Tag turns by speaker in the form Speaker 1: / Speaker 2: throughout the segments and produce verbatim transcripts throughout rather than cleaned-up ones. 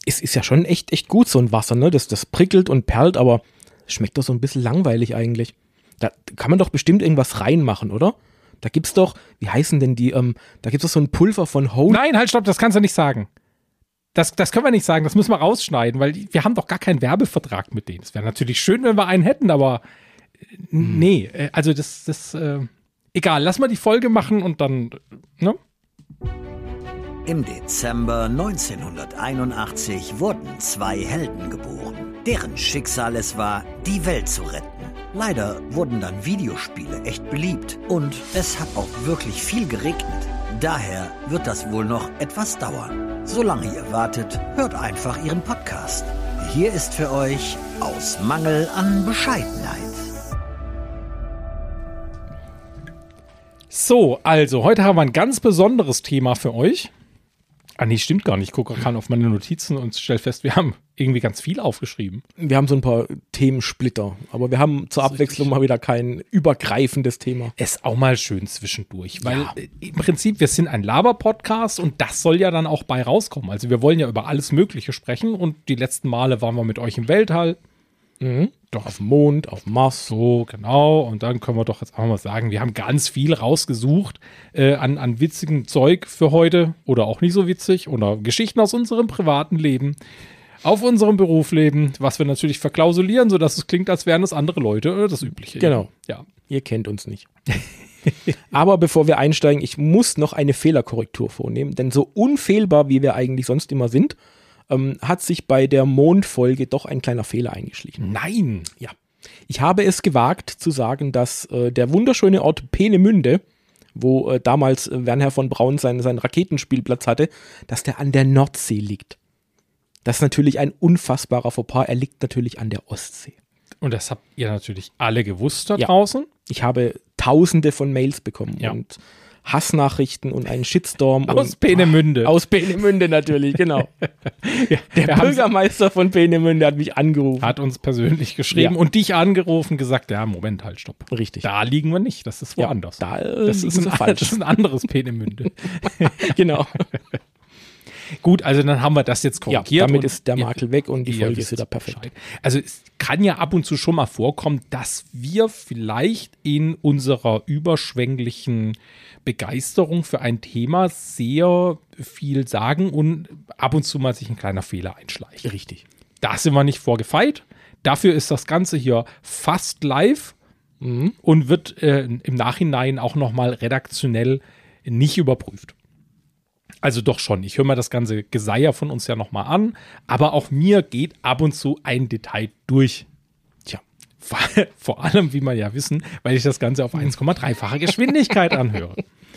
Speaker 1: es ist ja schon echt, echt gut, so ein Wasser, ne? Das, das prickelt und perlt, aber schmeckt doch so ein bisschen langweilig eigentlich. Da kann man doch bestimmt irgendwas reinmachen, oder? Da gibt's doch, wie heißen denn die, ähm, da gibt's doch so ein Pulver von Holy.
Speaker 2: Nein, halt, stopp, das kannst du nicht sagen. Das, das können wir nicht sagen, das müssen wir rausschneiden, weil wir haben doch gar keinen Werbevertrag mit denen. Es wäre natürlich schön, wenn wir einen hätten, aber hm. nee, also das, das, äh, egal, lass mal die Folge machen und dann, ne?
Speaker 3: Im Dezember neunzehnhunderteinundachtzig wurden zwei Helden geboren, deren Schicksal es war, die Welt zu retten. Leider wurden dann Videospiele echt beliebt und es hat auch wirklich viel geregnet. Daher wird das wohl noch etwas dauern. Solange ihr wartet, hört einfach ihren Podcast. Hier ist für euch Aus Mangel an Bescheidenheit.
Speaker 2: So, also, heute haben wir ein ganz besonderes Thema für euch. Ah, nee, stimmt gar nicht. Ich gucke gerade auf meine Notizen und stelle fest, wir haben irgendwie ganz viel aufgeschrieben.
Speaker 1: Wir haben so ein paar Themensplitter, aber wir haben zur Abwechslung mal wieder kein übergreifendes Thema.
Speaker 2: Ist auch mal schön zwischendurch, weil ja. im Prinzip, wir sind ein Laber-Podcast und das soll ja dann auch bei rauskommen. Also wir wollen ja über alles Mögliche sprechen und die letzten Male waren wir mit euch im Weltall.
Speaker 1: Mhm. Doch auf dem Mond, auf dem Mars.
Speaker 2: So, genau. Und dann können wir doch jetzt auch mal sagen, wir haben ganz viel rausgesucht äh, an, an witzigem Zeug für heute oder auch nicht so witzig oder Geschichten aus unserem privaten Leben, auf unserem Berufsleben, was wir natürlich verklausulieren, sodass es klingt, als wären es andere Leute oder das Übliche.
Speaker 1: Genau.
Speaker 2: Ja.
Speaker 1: Ihr kennt uns nicht. Aber bevor wir einsteigen, ich muss noch eine Fehlerkorrektur vornehmen, denn so unfehlbar, wie wir eigentlich sonst immer sind, Ähm, hat sich bei der Mondfolge doch ein kleiner Fehler eingeschlichen.
Speaker 2: Nein!
Speaker 1: Ja. Ich habe es gewagt zu sagen, dass äh, der wunderschöne Ort Peenemünde, wo äh, damals äh, Wernher von Braun seinen, seinen Raketenspielplatz hatte, dass der an der Nordsee liegt. Das ist natürlich ein unfassbarer Fauxpas. Er liegt natürlich an der Ostsee.
Speaker 2: Und das habt ihr natürlich alle gewusst da
Speaker 1: ja.
Speaker 2: draußen?
Speaker 1: Ich habe tausende von Mails bekommen
Speaker 2: ja.
Speaker 1: und Hassnachrichten und einen Shitstorm.
Speaker 2: Aus
Speaker 1: und,
Speaker 2: Peenemünde.
Speaker 1: Aus Peenemünde natürlich, genau.
Speaker 2: ja,
Speaker 1: der Bürgermeister von Peenemünde hat mich angerufen.
Speaker 2: Hat uns persönlich geschrieben ja. und dich angerufen, gesagt, ja, Moment, halt, stopp.
Speaker 1: Richtig.
Speaker 2: Da liegen wir nicht, das ist woanders.
Speaker 1: Ja, da
Speaker 2: das, ist ein, falsch. das ist ein anderes Peenemünde.
Speaker 1: Genau.
Speaker 2: Gut, also dann haben wir das jetzt korrigiert.
Speaker 1: Ja, damit ist der Makel weg und die Folge ist wieder perfekt.
Speaker 2: Bescheid. Also es kann ja ab und zu schon mal vorkommen, dass wir vielleicht in unserer überschwänglichen Begeisterung für ein Thema sehr viel sagen und ab und zu mal sich ein kleiner Fehler einschleicht.
Speaker 1: Richtig.
Speaker 2: Da sind wir nicht vorgefeit. Dafür ist das Ganze hier fast live mhm. und wird äh, im Nachhinein auch nochmal redaktionell nicht überprüft. Also doch schon. Ich höre mir das ganze Geseier von uns ja nochmal an, aber auch mir geht ab und zu ein Detail durch. Tja, vor, vor allem, wie man ja wissen, weil ich das Ganze auf eins Komma drei-fache Geschwindigkeit anhöre.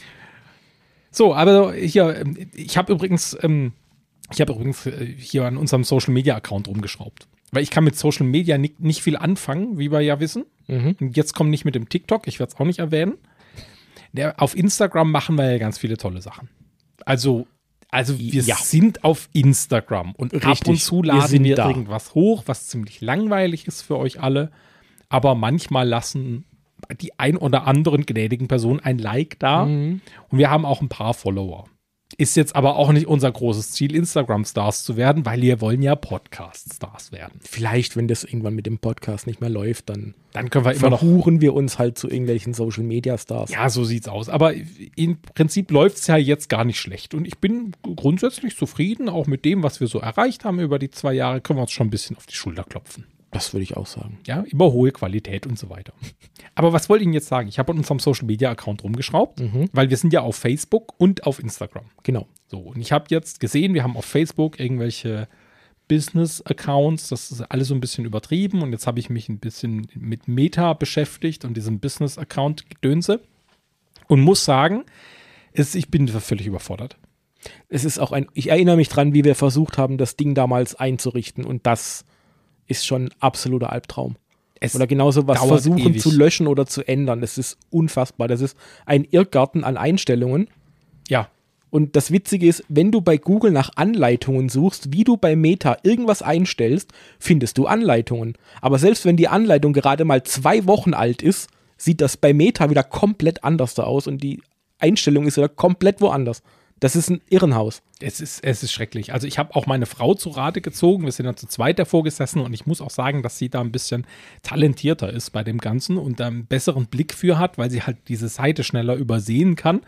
Speaker 2: So, aber hier, ich habe übrigens, ähm, ich habe übrigens hier an unserem Social Media Account rumgeschraubt. Weil ich kann mit Social Media nicht, nicht viel anfangen, wie wir ja wissen. Mhm. Und jetzt kommt nicht mit dem TikTok, ich werde es auch nicht erwähnen. Der, auf Instagram machen wir ja ganz viele tolle Sachen. Also, also wir ja. sind auf Instagram und Richtig. ab und zu laden wir, wir irgendwas hoch, was ziemlich langweilig ist für euch alle. Aber manchmal lassen die ein oder anderen gnädigen Personen ein Like da. Mhm. Und wir haben auch ein paar Follower. Ist jetzt aber auch nicht unser großes Ziel, Instagram-Stars zu werden, weil wir wollen ja Podcast-Stars werden.
Speaker 1: Vielleicht, wenn das irgendwann mit dem Podcast nicht mehr läuft, dann,
Speaker 2: dann können wir immer noch
Speaker 1: verhuren wir uns halt zu irgendwelchen Social-Media-Stars.
Speaker 2: Ja, so sieht's aus. Aber im Prinzip läuft es ja jetzt gar nicht schlecht. Und ich bin grundsätzlich zufrieden, auch mit dem, was wir so erreicht haben über die zwei Jahre, können wir uns schon ein bisschen auf die Schulter klopfen.
Speaker 1: Das würde ich auch sagen.
Speaker 2: Ja, immer hohe Qualität und so weiter. Aber was wollte ich Ihnen jetzt sagen? Ich habe an unserem Social-Media-Account rumgeschraubt, mhm. weil wir sind ja auf Facebook und auf Instagram.
Speaker 1: Genau.
Speaker 2: So, und ich habe jetzt gesehen, wir haben auf Facebook irgendwelche Business-Accounts, das ist alles so ein bisschen übertrieben und jetzt habe ich mich ein bisschen mit Meta beschäftigt und diesem Business-Account-Gedönse und muss sagen, es, ich bin völlig überfordert.
Speaker 1: Es ist auch ein, ich erinnere mich dran, wie wir versucht haben, das Ding damals einzurichten und das ist schon ein absoluter Albtraum. Es oder genauso was versuchen ewig. zu löschen oder zu ändern. Das ist unfassbar. Das ist ein Irrgarten an Einstellungen.
Speaker 2: Ja.
Speaker 1: Und das Witzige ist, wenn du bei Google nach Anleitungen suchst, wie du bei Meta irgendwas einstellst, findest du Anleitungen. Aber selbst wenn die Anleitung gerade mal zwei Wochen alt ist, sieht das bei Meta wieder komplett anders da aus und die Einstellung ist wieder komplett woanders. Das ist ein Irrenhaus.
Speaker 2: Es ist, es ist schrecklich. Also ich habe auch meine Frau zu Rate gezogen. Wir sind dann zu zweit davor gesessen und ich muss auch sagen, dass sie da ein bisschen talentierter ist bei dem Ganzen und da einen besseren Blick für hat, weil sie halt diese Seite schneller übersehen kann.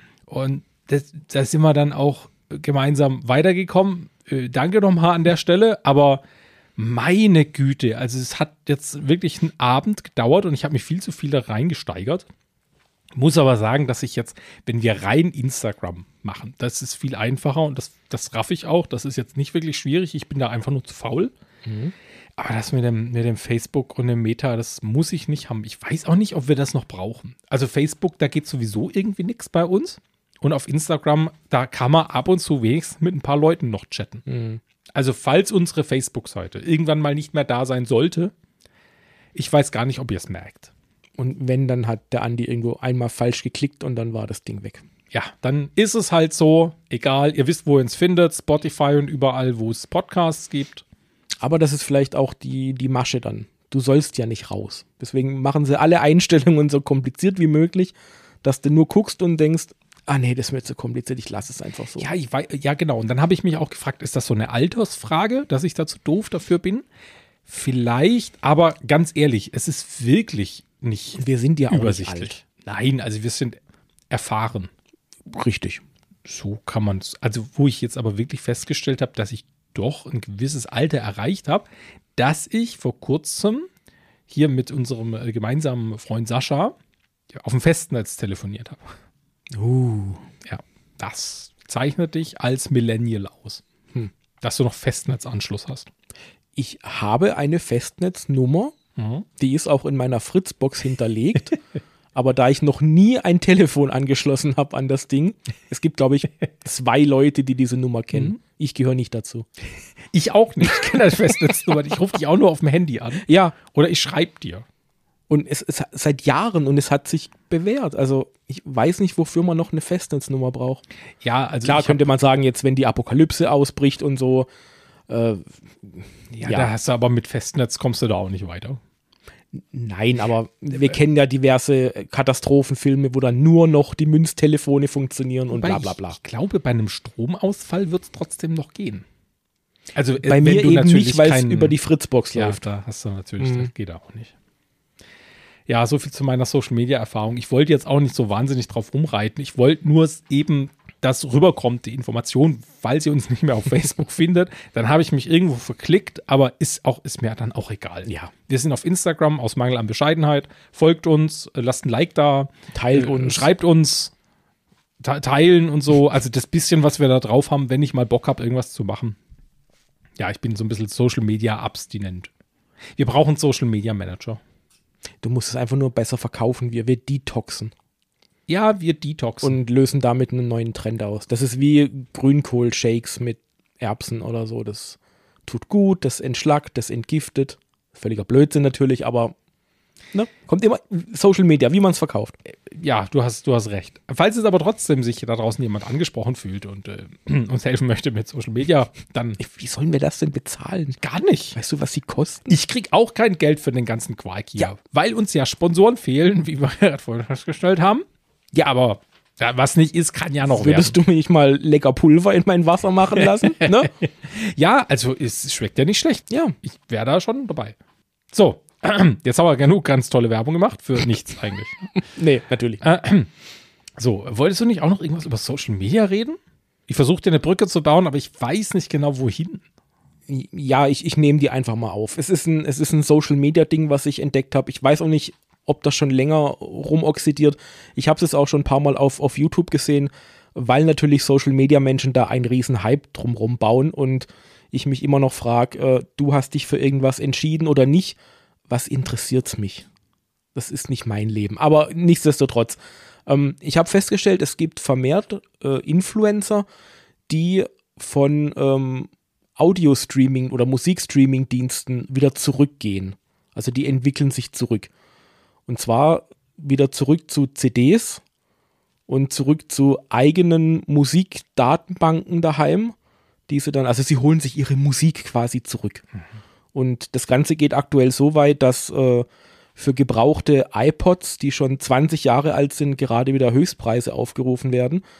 Speaker 2: Und das, da sind wir dann auch gemeinsam weitergekommen. Äh, danke nochmal an der Stelle, aber meine Güte, also es hat jetzt wirklich einen Abend gedauert und ich habe mich viel zu viel da reingesteigert. Muss aber sagen, dass ich jetzt, wenn wir rein Instagram machen, das ist viel einfacher und das, das raff ich auch. Das ist jetzt nicht wirklich schwierig. Ich bin da einfach nur zu faul. Mhm. Aber das mit dem, mit dem Facebook und dem Meta, das muss ich nicht haben. Ich weiß auch nicht, ob wir das noch brauchen. Also Facebook, da geht sowieso irgendwie nichts bei uns. Und auf Instagram, da kann man ab und zu wenigstens mit ein paar Leuten noch chatten. Mhm. Also falls unsere Facebook-Seite irgendwann mal nicht mehr da sein sollte, ich weiß gar nicht, ob ihr es merkt.
Speaker 1: Und wenn, dann hat der Andi irgendwo einmal falsch geklickt und dann war das Ding weg.
Speaker 2: Ja, dann ist es halt so, egal, ihr wisst, wo ihr uns findet, Spotify und überall, wo es Podcasts gibt.
Speaker 1: Aber das ist vielleicht auch die, die Masche dann. Du sollst ja nicht raus. Deswegen machen sie alle Einstellungen so kompliziert wie möglich, dass du nur guckst und denkst, ah nee, das ist mir zu kompliziert, ich lasse es einfach so.
Speaker 2: Ja, ich weiß, ja genau. Und dann habe ich mich auch gefragt, ist das so eine Altersfrage, dass ich da zu doof dafür bin? Vielleicht, aber ganz ehrlich, es ist wirklich nicht
Speaker 1: wir sind ja auch
Speaker 2: übersichtlich.
Speaker 1: Nicht alt.
Speaker 2: Nein, also wir sind erfahren.
Speaker 1: Richtig.
Speaker 2: So kann man es. Also wo ich jetzt aber wirklich festgestellt habe, dass ich doch ein gewisses Alter erreicht habe, dass ich vor kurzem hier mit unserem gemeinsamen Freund Sascha auf dem Festnetz telefoniert habe.
Speaker 1: Uh.
Speaker 2: Ja, das zeichnet dich als Millennial aus, hm. dass du noch Festnetzanschluss hast.
Speaker 1: Ich habe eine Festnetznummer, mhm. die ist auch in meiner Fritzbox hinterlegt, aber da ich noch nie ein Telefon angeschlossen habe an das Ding, es gibt, glaube ich, zwei Leute, die diese Nummer kennen. Mhm. Ich gehöre nicht dazu.
Speaker 2: Ich auch nicht. Ich kenne das Festnetznummer. Ich rufe dich auch nur auf dem Handy an.
Speaker 1: Ja.
Speaker 2: Oder ich schreibe dir.
Speaker 1: Und es ist seit Jahren und es hat sich bewährt. Also ich weiß nicht, wofür man noch eine Festnetznummer braucht.
Speaker 2: Ja, also
Speaker 1: klar könnte man sagen, jetzt wenn die Apokalypse ausbricht und so. Äh,
Speaker 2: ja, ja, da hast du aber mit Festnetz kommst du da auch nicht weiter.
Speaker 1: Nein, aber wir kennen ja diverse Katastrophenfilme, wo dann nur noch die Münztelefone funktionieren und bla bla bla.
Speaker 2: Ich, ich glaube, bei einem Stromausfall wird es trotzdem noch gehen. Also
Speaker 1: bei wenn mir du eben nicht, weil es über die Fritzbox
Speaker 2: ja,
Speaker 1: läuft.
Speaker 2: Da hast du natürlich, mhm. das geht auch nicht. Ja, so viel zu meiner Social-Media-Erfahrung. Ich wollte jetzt auch nicht so wahnsinnig drauf rumreiten. Ich wollte nur eben, dass rüberkommt, die Information, falls ihr uns nicht mehr auf Facebook findet. Dann habe ich mich irgendwo verklickt, aber ist, auch, ist mir dann auch egal.
Speaker 1: Ja.
Speaker 2: Wir sind auf Instagram aus Mangel an Bescheidenheit. Folgt uns, lasst ein Like da.
Speaker 1: Teilt
Speaker 2: äh,
Speaker 1: uns.
Speaker 2: Schreibt uns. Teilen und so. Also das bisschen, was wir da drauf haben, wenn ich mal Bock habe, irgendwas zu machen. Ja, ich bin so ein bisschen Social-Media-abstinent. Wir brauchen Social-Media-Manager.
Speaker 1: Du musst es einfach nur besser verkaufen. Wir, wir detoxen.
Speaker 2: Ja, wir detoxen.
Speaker 1: Und lösen damit einen neuen Trend aus. Das ist wie Grünkohl-Shakes mit Erbsen oder so. Das tut gut, das entschlackt, das entgiftet. Völliger Blödsinn natürlich, aber ne, kommt immer Social Media, wie man es verkauft.
Speaker 2: Ja, du hast, du hast recht. Falls es aber trotzdem sich da draußen jemand angesprochen fühlt und äh, uns helfen möchte mit Social Media, dann...
Speaker 1: Wie sollen wir das denn bezahlen?
Speaker 2: Gar nicht.
Speaker 1: Weißt du, was sie kosten?
Speaker 2: Ich krieg auch kein Geld für den ganzen Quark hier, ja. Weil uns ja Sponsoren fehlen, wie wir gerade vorhin festgestellt haben. Ja, aber ja, was nicht ist, kann ja noch
Speaker 1: Würdest werden. Du mich mal lecker Pulver in mein Wasser machen lassen? Ne?
Speaker 2: Ja, also es schmeckt ja nicht schlecht.
Speaker 1: Ja.
Speaker 2: Ich wäre da schon dabei. So, jetzt haben wir genug ganz tolle Werbung gemacht für nichts eigentlich.
Speaker 1: Nee, natürlich.
Speaker 2: So, wolltest du nicht auch noch irgendwas über Social Media reden? Ich versuche dir eine Brücke zu bauen, aber ich weiß nicht genau, wohin.
Speaker 1: Ja, ich, ich nehme die einfach mal auf. Es ist ein, es ist ein Social-Media-Ding, was ich entdeckt habe. Ich weiß auch nicht, ob das schon länger rumoxidiert. Ich habe es auch schon ein paar Mal auf, auf YouTube gesehen, weil natürlich Social-Media-Menschen da einen riesen Hype drumherum bauen und ich mich immer noch frage, äh, du hast dich für irgendwas entschieden oder nicht. Was interessiert's mich? Das ist nicht mein Leben. Aber nichtsdestotrotz. Ähm, ich habe festgestellt, es gibt vermehrt äh, Influencer, die von ähm, Audio-Streaming oder Musikstreaming-Diensten wieder zurückgehen. Also die entwickeln sich zurück. Und zwar wieder zurück zu C Ds und zurück zu eigenen Musikdatenbanken daheim, die sie dann, also sie holen sich ihre Musik quasi zurück. Mhm. Und das Ganze geht aktuell so weit, dass äh, für gebrauchte iPods, die schon zwanzig Jahre alt sind, gerade wieder Höchstpreise aufgerufen werden.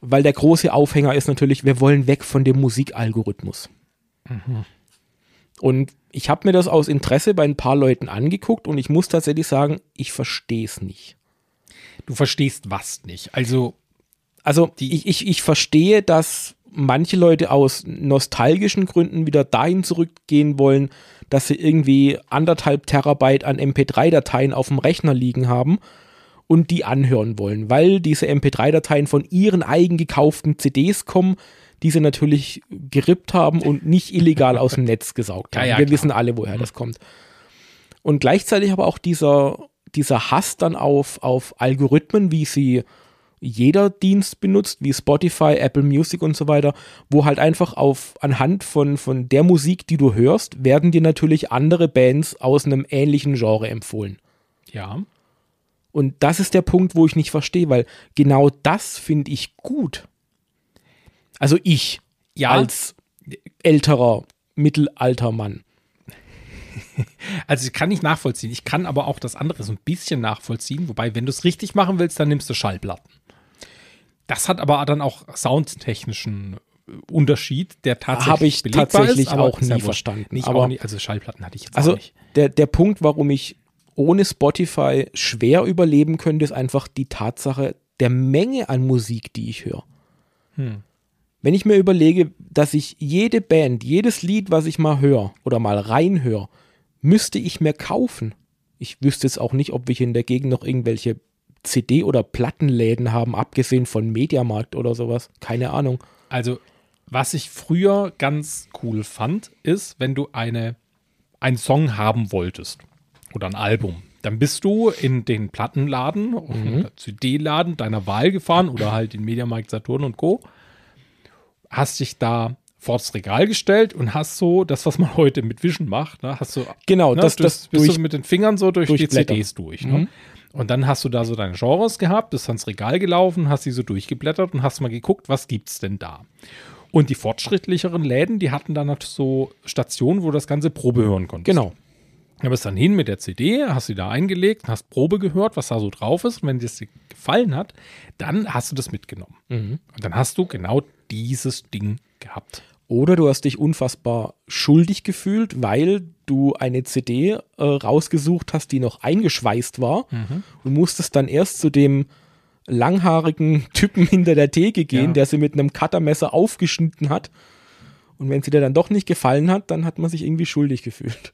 Speaker 1: weil der große Aufhänger ist natürlich, wir wollen weg von dem Musikalgorithmus. Mhm. Und ich habe mir das aus Interesse bei ein paar Leuten angeguckt und ich muss tatsächlich sagen, ich verstehe es nicht.
Speaker 2: Du verstehst was nicht? Also,
Speaker 1: also ich, ich, ich verstehe, dass manche Leute aus nostalgischen Gründen wieder dahin zurückgehen wollen, dass sie irgendwie anderthalb Terabyte an M P drei Dateien auf dem Rechner liegen haben und die anhören wollen, weil diese M P drei Dateien von ihren eigen gekauften C Ds kommen, die sie natürlich gerippt haben und nicht illegal aus dem Netz gesaugt haben. Ja, ja, Wir klar. wissen alle, woher mhm. das kommt. Und gleichzeitig aber auch dieser, dieser Hass dann auf, auf Algorithmen, wie sie jeder Dienst benutzt, wie Spotify, Apple Music und so weiter, wo halt einfach auf anhand von, von der Musik, die du hörst, werden dir natürlich andere Bands aus einem ähnlichen Genre empfohlen.
Speaker 2: Ja.
Speaker 1: Und das ist der Punkt, wo ich nicht verstehe, weil genau das finde ich gut. Also ich, ja, als älterer Mittelaltermann.
Speaker 2: Also ich kann nicht nachvollziehen. Ich kann aber auch das andere so ein bisschen nachvollziehen. Wobei, wenn du es richtig machen willst, dann nimmst du Schallplatten. Das hat aber dann auch soundtechnischen Unterschied, der tatsächlich
Speaker 1: Habe ich tatsächlich
Speaker 2: ist,
Speaker 1: auch nie verstanden.
Speaker 2: Nicht
Speaker 1: aber
Speaker 2: auch nie, also Schallplatten hatte ich jetzt
Speaker 1: also
Speaker 2: auch nicht.
Speaker 1: Der, der Punkt, warum ich ohne Spotify schwer überleben könnte, ist einfach die Tatsache der Menge an Musik, die ich höre. Hm. Wenn ich mir überlege, dass ich jede Band, jedes Lied, was ich mal höre oder mal reinhöre, müsste ich mir kaufen. Ich wüsste jetzt auch nicht, ob wir hier in der Gegend noch irgendwelche C D- oder Plattenläden haben, abgesehen von Mediamarkt oder sowas. Keine Ahnung.
Speaker 2: Also, was ich früher ganz cool fand, ist, wenn du eine, einen Song haben wolltest oder ein Album, dann bist du in den Plattenladen mhm. oder C D-Laden deiner Wahl gefahren oder halt in Mediamarkt, Saturn und Co., hast dich da vor das Regal gestellt und hast so das, was man heute mit Vision macht, ne, hast du
Speaker 1: genau,
Speaker 2: ne,
Speaker 1: das, das
Speaker 2: bist
Speaker 1: durch,
Speaker 2: du mit den Fingern so durch, durch die
Speaker 1: Blätter.
Speaker 2: C Ds durch.
Speaker 1: Mhm.
Speaker 2: Ne? Und dann hast du da so deine Genres gehabt, bist ans Regal gelaufen, hast sie so durchgeblättert und hast mal geguckt, was gibt's denn da? Und die fortschrittlicheren Läden, die hatten dann so Stationen, wo du das Ganze Probe hören konntest.
Speaker 1: Genau.
Speaker 2: Du bist dann hin mit der C D, hast sie da eingelegt, hast Probe gehört, was da so drauf ist. Und wenn dir das gefallen hat, dann hast du das mitgenommen. Mhm. Und dann hast du genau dieses Ding gehabt.
Speaker 1: Oder du hast dich unfassbar schuldig gefühlt, weil du eine C D äh, rausgesucht hast, die noch eingeschweißt war mhm. und musstest dann erst zu dem langhaarigen Typen hinter der Theke gehen, ja. der sie mit einem Cuttermesser aufgeschnitten hat. Und wenn sie dir dann doch nicht gefallen hat, dann hat man sich irgendwie schuldig gefühlt.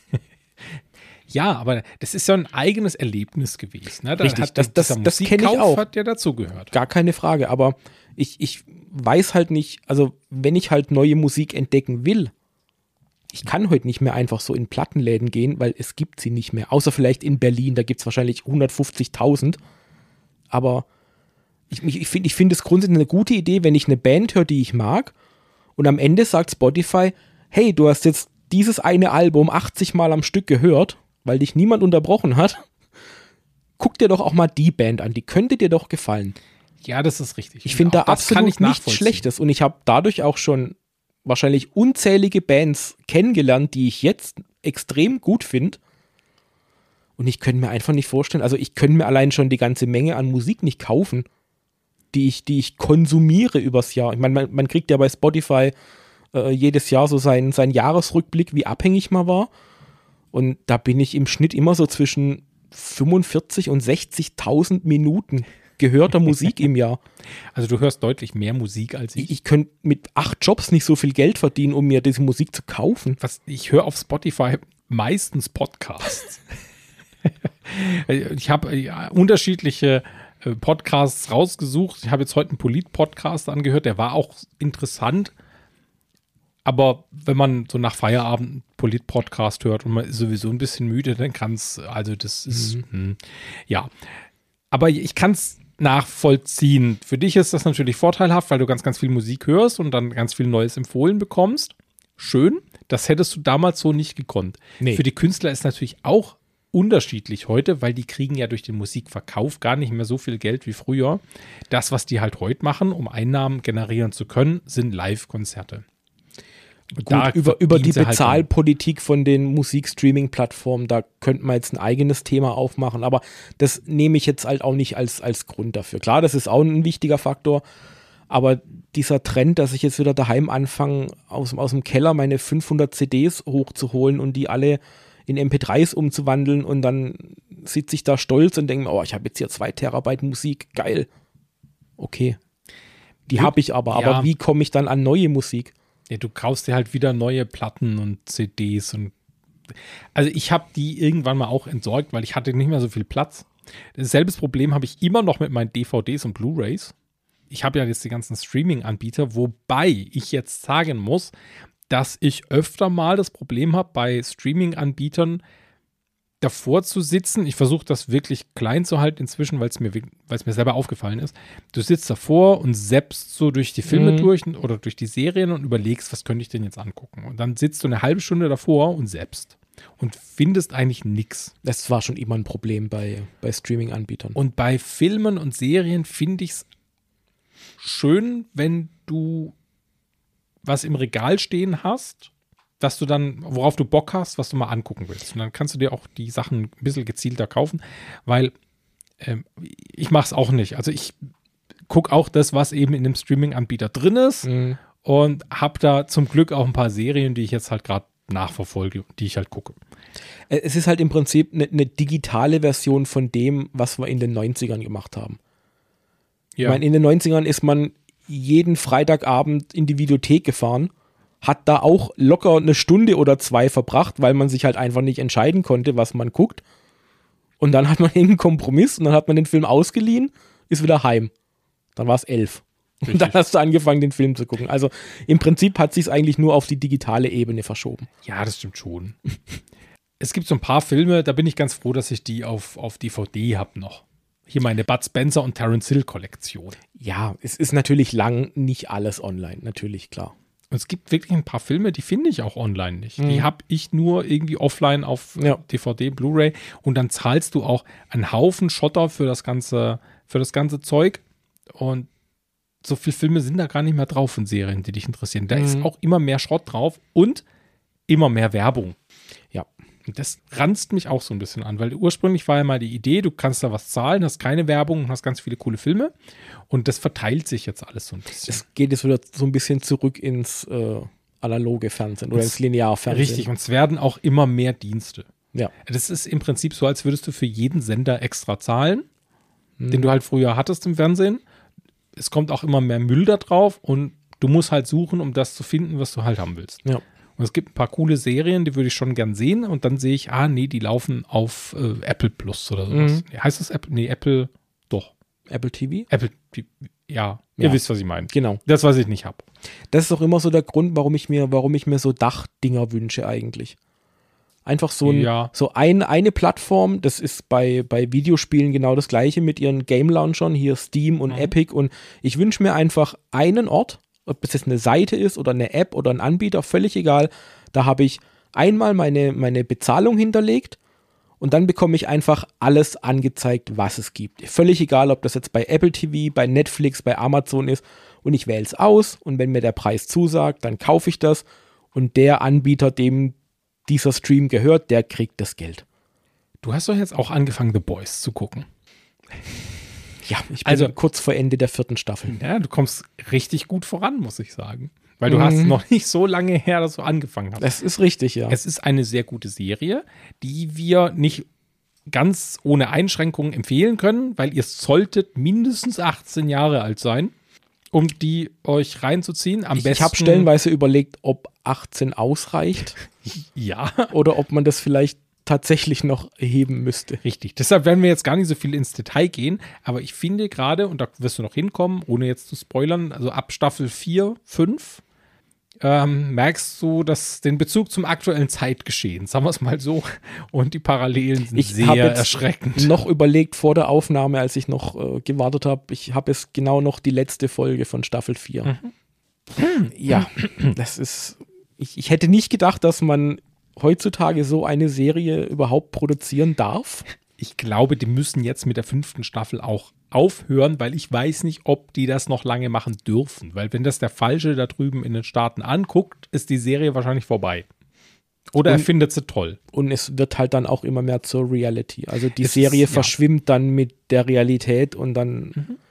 Speaker 2: Ja, aber das ist ja ein eigenes Erlebnis gewesen. Ne? Da
Speaker 1: Richtig,
Speaker 2: hat,
Speaker 1: das, das, das kenne ich auch.
Speaker 2: Hat ja dazugehört.
Speaker 1: Gar keine Frage, aber ich, ich weiß halt nicht, also wenn ich halt neue Musik entdecken will, ich kann heute nicht mehr einfach so in Plattenläden gehen, weil es gibt sie nicht mehr. Außer vielleicht in Berlin, da gibt es wahrscheinlich hundertfünfzigtausend. Aber ich, ich, ich finde ich find es grundsätzlich eine gute Idee, wenn ich eine Band höre, die ich mag und am Ende sagt Spotify, hey, du hast jetzt dieses eine Album achtzig Mal am Stück gehört, weil dich niemand unterbrochen hat. Guck dir doch auch mal die Band an, die könnte dir doch gefallen.
Speaker 2: Ja, das ist richtig.
Speaker 1: Ich finde da absolut nichts Schlechtes und ich habe dadurch auch schon wahrscheinlich unzählige Bands kennengelernt, die ich jetzt extrem gut finde. Und ich könnte mir einfach nicht vorstellen, also ich könnte mir allein schon die ganze Menge an Musik nicht kaufen, die ich, die ich konsumiere übers Jahr. Ich meine, man, man kriegt ja bei Spotify äh, jedes Jahr so seinen, seinen Jahresrückblick, wie abhängig man war. Und da bin ich im Schnitt immer so zwischen fünfundvierzig und sechzigtausend Minuten gehörter Musik im Jahr.
Speaker 2: Also du hörst deutlich mehr Musik als ich.
Speaker 1: Ich, ich könnte mit acht Jobs nicht so viel Geld verdienen, um mir diese Musik zu kaufen.
Speaker 2: Was, ich höre auf Spotify meistens Podcasts. Ich habe ja, unterschiedliche äh, Podcasts rausgesucht. Ich habe jetzt heute einen Polit-Podcast angehört, der war auch interessant. Aber wenn man so nach Feierabend einen Polit-Podcast hört und man ist sowieso ein bisschen müde, dann kann es, also das ist, mhm. mh, ja. Aber ich kann es nachvollziehen. Für dich ist das natürlich vorteilhaft, weil du ganz, ganz viel Musik hörst und dann ganz viel Neues empfohlen bekommst. Schön, das hättest du damals so nicht gekonnt. Nee. Für die Künstler ist natürlich auch unterschiedlich heute, weil die kriegen ja durch den Musikverkauf gar nicht mehr so viel Geld wie früher. Das, was die halt heute machen, um Einnahmen generieren zu können, sind Live-Konzerte.
Speaker 1: Gut, über, über die Bezahlpolitik halt von den Musikstreaming-Plattformen, da könnte man jetzt ein eigenes Thema aufmachen, aber das nehme ich jetzt halt auch nicht als, als Grund dafür. Klar, das ist auch ein wichtiger Faktor, Aber dieser Trend, dass ich jetzt wieder daheim anfange, aus, aus dem Keller meine fünfhundert C Ds hochzuholen und die alle in M P dreis umzuwandeln und dann sitze ich da stolz und denke mir, oh, ich habe jetzt hier zwei Terabyte Musik, geil. Okay. Die habe ich aber,
Speaker 2: Ja.
Speaker 1: aber wie komme ich dann an neue Musik?
Speaker 2: Ja, du kaufst dir halt wieder neue Platten und C Ds und also ich habe die irgendwann mal auch entsorgt, weil ich hatte nicht mehr so viel Platz. Dasselbe Problem habe ich immer noch mit meinen D V Ds und Blu-Rays. Ich habe ja jetzt die ganzen Streaming-Anbieter, wobei ich jetzt sagen muss, dass ich öfter mal das Problem habe, bei Streaming-Anbietern davor zu sitzen. Ich versuche das wirklich klein zu halten inzwischen, weil es mir, weil's mir selber aufgefallen ist. Du sitzt davor und zappst so durch die Filme
Speaker 1: Mhm.
Speaker 2: durch oder durch die Serien und überlegst, was könnte ich denn jetzt angucken? Und dann sitzt du eine halbe Stunde davor und zappst und findest eigentlich nichts.
Speaker 1: Das war schon immer ein Problem bei, bei Streaming-Anbietern.
Speaker 2: Und bei Filmen und Serien finde ich es schön, wenn du was im Regal stehen hast, dass du dann, worauf du Bock hast, was du mal angucken willst. Und dann kannst du dir auch die Sachen ein bisschen gezielter kaufen, weil ähm, ich mache es auch nicht. Also ich gucke auch das, was eben in dem Streaming-Anbieter drin ist
Speaker 1: Mhm.
Speaker 2: und habe da zum Glück auch ein paar Serien, die ich jetzt halt gerade nachverfolge, die ich halt gucke.
Speaker 1: Äh, Es ist halt im Prinzip eine ne digitale Version von dem, was wir in den neunzigern gemacht haben. Ich meine, in den neunzigern ist man jeden Freitagabend in die Videothek gefahren, hat da auch locker eine Stunde oder zwei verbracht, weil man sich halt einfach nicht entscheiden konnte, was man guckt. Und dann hat man einen Kompromiss und dann hat man den Film ausgeliehen, ist wieder heim. Dann war es elf. Und
Speaker 2: Richtig.
Speaker 1: dann hast du angefangen, den Film zu gucken. Also im Prinzip hat sich es eigentlich nur auf die digitale Ebene verschoben.
Speaker 2: Ja, das stimmt schon. Es gibt so ein paar Filme, da bin ich ganz froh, dass ich die auf, auf D V D habe noch. Hier meine Bud Spencer und Terence Hill Kollektion.
Speaker 1: Ja, es ist natürlich lang nicht alles online, natürlich, klar.
Speaker 2: Und es gibt wirklich ein paar Filme, die finde ich auch online nicht.
Speaker 1: Mhm.
Speaker 2: Die habe ich nur irgendwie offline auf
Speaker 1: Ja.
Speaker 2: D V D, Blu-ray und dann zahlst du auch einen Haufen Schotter für das ganze, für das ganze Zeug und so viele Filme sind da gar nicht mehr drauf von Serien, die dich interessieren. Da
Speaker 1: Mhm.
Speaker 2: ist auch immer mehr Schrott drauf und immer mehr Werbung.
Speaker 1: Ja.
Speaker 2: Und das ranzt mich auch so ein bisschen an, weil ursprünglich war ja mal die Idee, du kannst da was zahlen, hast keine Werbung und hast ganz viele coole Filme. Und das verteilt sich jetzt alles so ein bisschen.
Speaker 1: Es geht jetzt wieder so ein bisschen zurück ins äh, analoge Fernsehen oder
Speaker 2: Es-
Speaker 1: ins Linearfernsehen.
Speaker 2: Richtig, und es werden auch immer mehr Dienste.
Speaker 1: Ja.
Speaker 2: Das ist im Prinzip so, als würdest du für jeden Sender extra zahlen,
Speaker 1: Mhm.
Speaker 2: den du halt früher hattest im Fernsehen. Es kommt auch immer mehr Müll da drauf und du musst halt suchen, um das zu finden, was du halt haben willst.
Speaker 1: Ja.
Speaker 2: Und es gibt ein paar coole Serien, die würde ich schon gern sehen. Und dann sehe ich, ah, nee, die laufen auf äh, Apple Plus oder sowas.
Speaker 1: Mhm.
Speaker 2: Nee, heißt das Apple? Nee, Apple, doch.
Speaker 1: Apple T V?
Speaker 2: Apple, die- ja, ihr
Speaker 1: Ja.
Speaker 2: wisst, was ich meine.
Speaker 1: Genau.
Speaker 2: Das, was ich nicht habe.
Speaker 1: Das ist auch immer so der Grund, warum ich mir, warum ich mir so Dachdinger wünsche eigentlich. Einfach so, ein,
Speaker 2: Ja.
Speaker 1: so ein, eine Plattform, das ist bei, bei Videospielen genau das gleiche mit ihren Game Launchern, hier Steam und
Speaker 2: Mhm.
Speaker 1: Epic. Und ich wünsche mir einfach einen Ort, ob das jetzt eine Seite ist oder eine App oder ein Anbieter, völlig egal. Da habe ich einmal meine, meine Bezahlung hinterlegt und dann bekomme ich einfach alles angezeigt, was es gibt. Völlig egal, ob das jetzt bei Apple T V, bei Netflix, bei Amazon ist. Und ich wähle es aus und wenn mir der Preis zusagt, dann kaufe ich das und der Anbieter, dem dieser Stream gehört, der kriegt das Geld.
Speaker 2: Du hast doch jetzt auch angefangen, The Boys zu gucken.
Speaker 1: Ja, ich bin
Speaker 2: Also-
Speaker 1: kurz vor Ende der vierten Staffel.
Speaker 2: Ja, du kommst richtig gut voran, muss ich sagen. Weil du
Speaker 1: Mhm.
Speaker 2: hast noch nicht so lange her, dass du angefangen hast.
Speaker 1: Das ist richtig, ja.
Speaker 2: Es ist eine sehr gute Serie, die wir nicht ganz ohne Einschränkungen empfehlen können, weil ihr solltet mindestens achtzehn Jahre alt sein, um die euch reinzuziehen. Am
Speaker 1: ich
Speaker 2: besten.
Speaker 1: ich habe stellenweise überlegt, ob achtzehn ausreicht
Speaker 2: Ja,
Speaker 1: oder ob man das vielleicht tatsächlich noch erheben müsste.
Speaker 2: richtig. Deshalb werden wir jetzt gar nicht so viel ins Detail gehen, aber ich finde gerade, und da wirst du noch hinkommen, ohne jetzt zu spoilern, also ab Staffel vier, fünf, ähm, merkst du dass den Bezug zum aktuellen Zeitgeschehen, sagen wir es mal so, und die Parallelen sind
Speaker 1: Ich
Speaker 2: sehr
Speaker 1: habe jetzt
Speaker 2: erschreckend.
Speaker 1: noch überlegt vor der Aufnahme, als ich noch äh, gewartet habe, ich habe es genau noch die letzte Folge von Staffel vier. Ja, das ist, ich, ich hätte nicht gedacht, dass man heutzutage so eine Serie überhaupt produzieren darf.
Speaker 2: Ich glaube, die müssen jetzt mit der fünften Staffel auch aufhören, weil ich weiß nicht, ob die das noch lange machen dürfen. Weil wenn das der Falsche da drüben in den Staaten anguckt, ist die Serie wahrscheinlich vorbei. Oder er
Speaker 1: Und-
Speaker 2: findet sie toll.
Speaker 1: Und es wird halt dann auch immer mehr zur Reality. Also die
Speaker 2: Es
Speaker 1: Serie
Speaker 2: ist- ja.
Speaker 1: verschwimmt dann mit der Realität und dann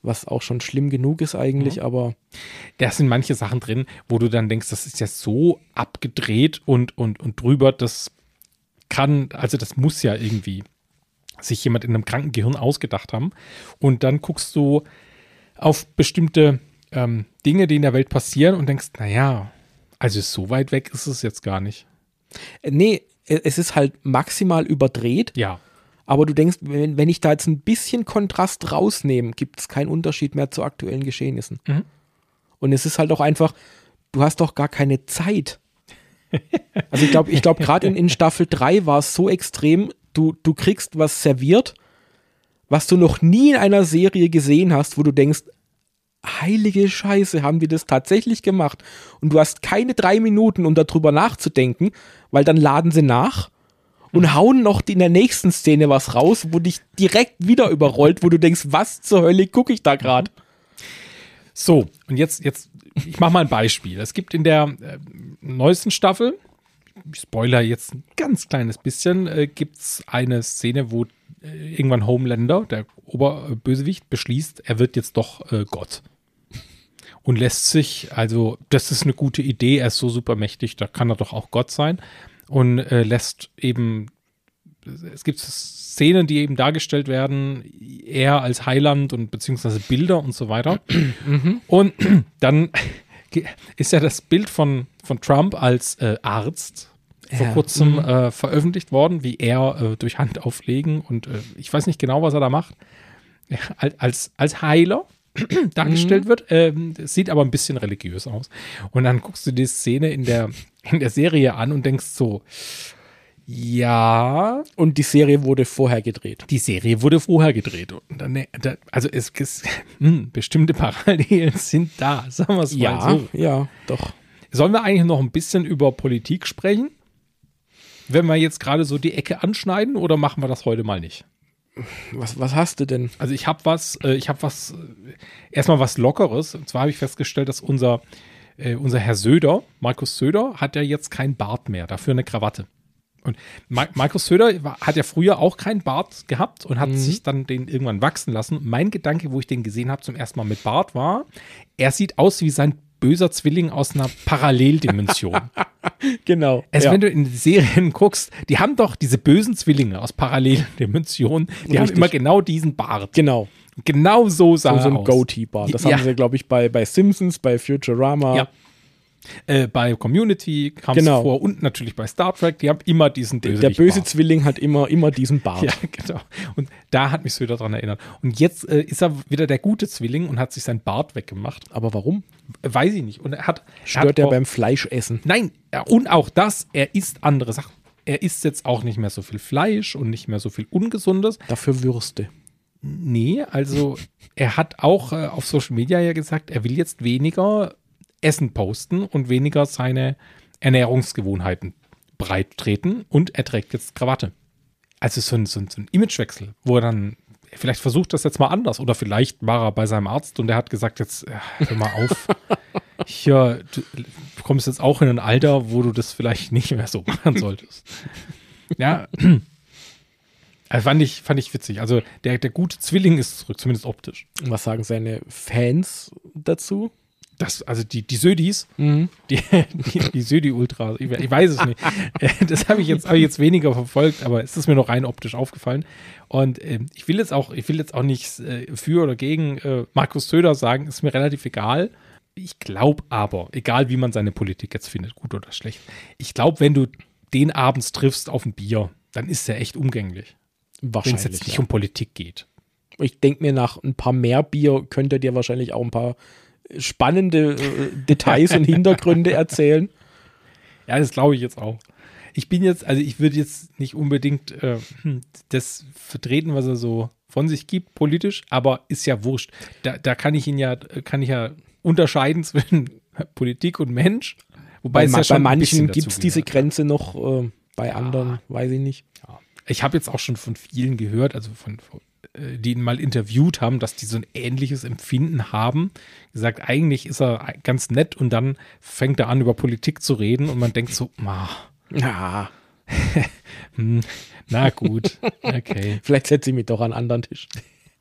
Speaker 1: was auch schon schlimm genug ist eigentlich, mhm. aber
Speaker 2: da sind manche Sachen drin, wo du dann denkst, das ist ja so abgedreht und, und, und drüber, das kann, also das muss ja irgendwie sich jemand in einem kranken Gehirn ausgedacht haben. Und dann guckst du auf bestimmte ähm, Dinge, die in der Welt passieren und denkst, naja, also so weit weg ist es jetzt gar nicht.
Speaker 1: Nee, es ist halt maximal überdreht.
Speaker 2: Ja.
Speaker 1: Aber du denkst, wenn, wenn ich da jetzt ein bisschen Kontrast rausnehme, gibt es keinen Unterschied mehr zu aktuellen Geschehnissen. Mhm. Und es ist halt auch einfach, du hast doch gar keine Zeit. Also ich glaube, ich glaube gerade in, in Staffel drei war es so extrem, du, du kriegst was serviert, was du noch nie in einer Serie gesehen hast, wo du denkst, heilige Scheiße, haben die das tatsächlich gemacht? Und du hast keine drei Minuten, um darüber nachzudenken, weil dann laden sie nach und hauen noch in der nächsten Szene was raus, wo dich direkt wieder überrollt, wo du denkst, was zur Hölle gucke ich da gerade?
Speaker 2: So, und jetzt, jetzt, ich mache mal ein Beispiel. Es gibt in der äh, neuesten Staffel, ich spoiler jetzt ein ganz kleines bisschen, äh, gibt es eine Szene, wo äh, irgendwann Homelander, der Oberbösewicht, beschließt, er wird jetzt doch äh, Gott. Und lässt sich, also das ist eine gute Idee, er ist so super mächtig, da kann er doch auch Gott sein. Und äh, lässt eben, es gibt Szenen, die eben dargestellt werden, er als Heiland und beziehungsweise Bilder und so weiter. Mhm. Und dann ist ja das Bild von, von Trump als äh, Arzt vor
Speaker 1: ja.
Speaker 2: kurzem
Speaker 1: mhm.
Speaker 2: äh, veröffentlicht worden, wie er äh, durch Hand auflegen und äh, ich weiß nicht genau, was er da macht, ja, als, als Heiler dargestellt mhm. wird, ähm, sieht aber ein bisschen religiös aus. Und dann guckst du die Szene in der, in der Serie an und denkst so, ja.
Speaker 1: Und die Serie wurde vorher gedreht.
Speaker 2: Die Serie wurde vorher gedreht. Und dann, also es, es mh, bestimmte Parallelen sind da, sagen wir es
Speaker 1: ja,
Speaker 2: mal so.
Speaker 1: Ja, doch.
Speaker 2: Sollen wir eigentlich noch ein bisschen über Politik sprechen? Wenn wir jetzt gerade so die Ecke anschneiden oder machen wir das heute mal nicht?
Speaker 1: Was, was hast du denn?
Speaker 2: Also ich habe was, äh, ich habe was, äh, erstmal was Lockeres. Und zwar habe ich festgestellt, dass unser, äh, unser Herr Söder, Markus Söder, hat ja jetzt kein Bart mehr, dafür eine Krawatte. Und Ma- Markus Söder war, hat ja früher auch keinen Bart gehabt und hat mhm. sich dann den irgendwann wachsen lassen. Mein Gedanke, wo ich den gesehen habe zum ersten Mal mit Bart, war, er sieht aus wie sein böser Zwilling aus einer Paralleldimension.
Speaker 1: Genau.
Speaker 2: Also
Speaker 1: ja.
Speaker 2: wenn du in Serien guckst, die haben doch diese bösen Zwillinge aus Paralleldimensionen, die Richtig. haben immer genau diesen Bart.
Speaker 1: Genau.
Speaker 2: Genau so sah
Speaker 1: so,
Speaker 2: er
Speaker 1: so ein
Speaker 2: aus.
Speaker 1: Goatee-Bart. Das
Speaker 2: ja.
Speaker 1: haben sie, glaube ich, bei, bei Simpsons, bei Futurama.
Speaker 2: Ja. Äh, bei Community kam es
Speaker 1: genau.
Speaker 2: vor und natürlich bei Star Trek, die haben immer diesen bösen
Speaker 1: Der böse Bart. Zwilling hat immer, immer diesen Bart.
Speaker 2: Ja, genau. Und da hat mich Söder daran erinnert. Und jetzt äh, ist er wieder der gute Zwilling und hat sich sein Bart weggemacht.
Speaker 1: Aber warum?
Speaker 2: Weiß ich nicht. Und er hat
Speaker 1: Stört
Speaker 2: er
Speaker 1: er beim Fleischessen?
Speaker 2: Nein, und auch das, er isst andere Sachen. Er isst jetzt auch nicht mehr so viel Fleisch und nicht mehr so viel Ungesundes.
Speaker 1: Dafür Würste.
Speaker 2: Nee, also er hat auch äh, auf Social Media ja gesagt, er will jetzt weniger Essen posten und weniger seine Ernährungsgewohnheiten breit treten und er trägt jetzt Krawatte. Also so ein, so ein, so ein Imagewechsel, wo er dann vielleicht versucht das jetzt mal anders oder vielleicht war er bei seinem Arzt und der hat gesagt, jetzt äh, hör mal auf, hier, du, du kommst jetzt auch in ein Alter, wo du das vielleicht nicht mehr so machen solltest. Ja, also fand ich, fand ich witzig. Also der, der gute Zwilling ist zurück, zumindest optisch.
Speaker 1: Und was sagen seine Fans dazu?
Speaker 2: Das, also die, die Södis,
Speaker 1: mhm.
Speaker 2: die, die, die Södi-Ultras, ich, ich weiß es nicht. Das habe ich, jetzt, hab ich jetzt weniger verfolgt, aber es ist mir noch rein optisch aufgefallen. Und äh, ich will jetzt auch, ich will jetzt auch nichts äh, für oder gegen äh, Markus Söder sagen, ist mir relativ egal. Ich glaube aber, egal wie man seine Politik jetzt findet, gut oder schlecht, ich glaube, wenn du den abends triffst auf ein Bier, dann ist er echt umgänglich.
Speaker 1: Wahrscheinlich.
Speaker 2: Wenn es jetzt nicht
Speaker 1: ja.
Speaker 2: um Politik geht.
Speaker 1: Ich denke mir, nach ein paar mehr Bier könnte dir wahrscheinlich auch ein paar spannende äh, Details und Hintergründe erzählen.
Speaker 2: Ja, das glaube ich jetzt auch. Ich bin jetzt, also ich würde jetzt nicht unbedingt äh, das vertreten, was er so von sich gibt, politisch, aber ist ja wurscht. Da, da kann ich ihn ja, kann ich ja unterscheiden zwischen Politik und Mensch. Wobei
Speaker 1: bei,
Speaker 2: es ja
Speaker 1: bei
Speaker 2: schon
Speaker 1: manchen gibt es diese
Speaker 2: gehört.
Speaker 1: Grenze noch, äh, bei ja. anderen weiß ich nicht.
Speaker 2: Ja. Ich habe jetzt auch schon von vielen gehört, also von, von die ihn mal interviewt haben, dass die so ein ähnliches Empfinden haben. Gesagt, eigentlich ist er ganz nett und dann fängt er an, über Politik zu reden und man denkt so, ah,
Speaker 1: ja.
Speaker 2: hm, na gut, okay.
Speaker 1: Vielleicht setze ich mich doch an einen anderen Tisch.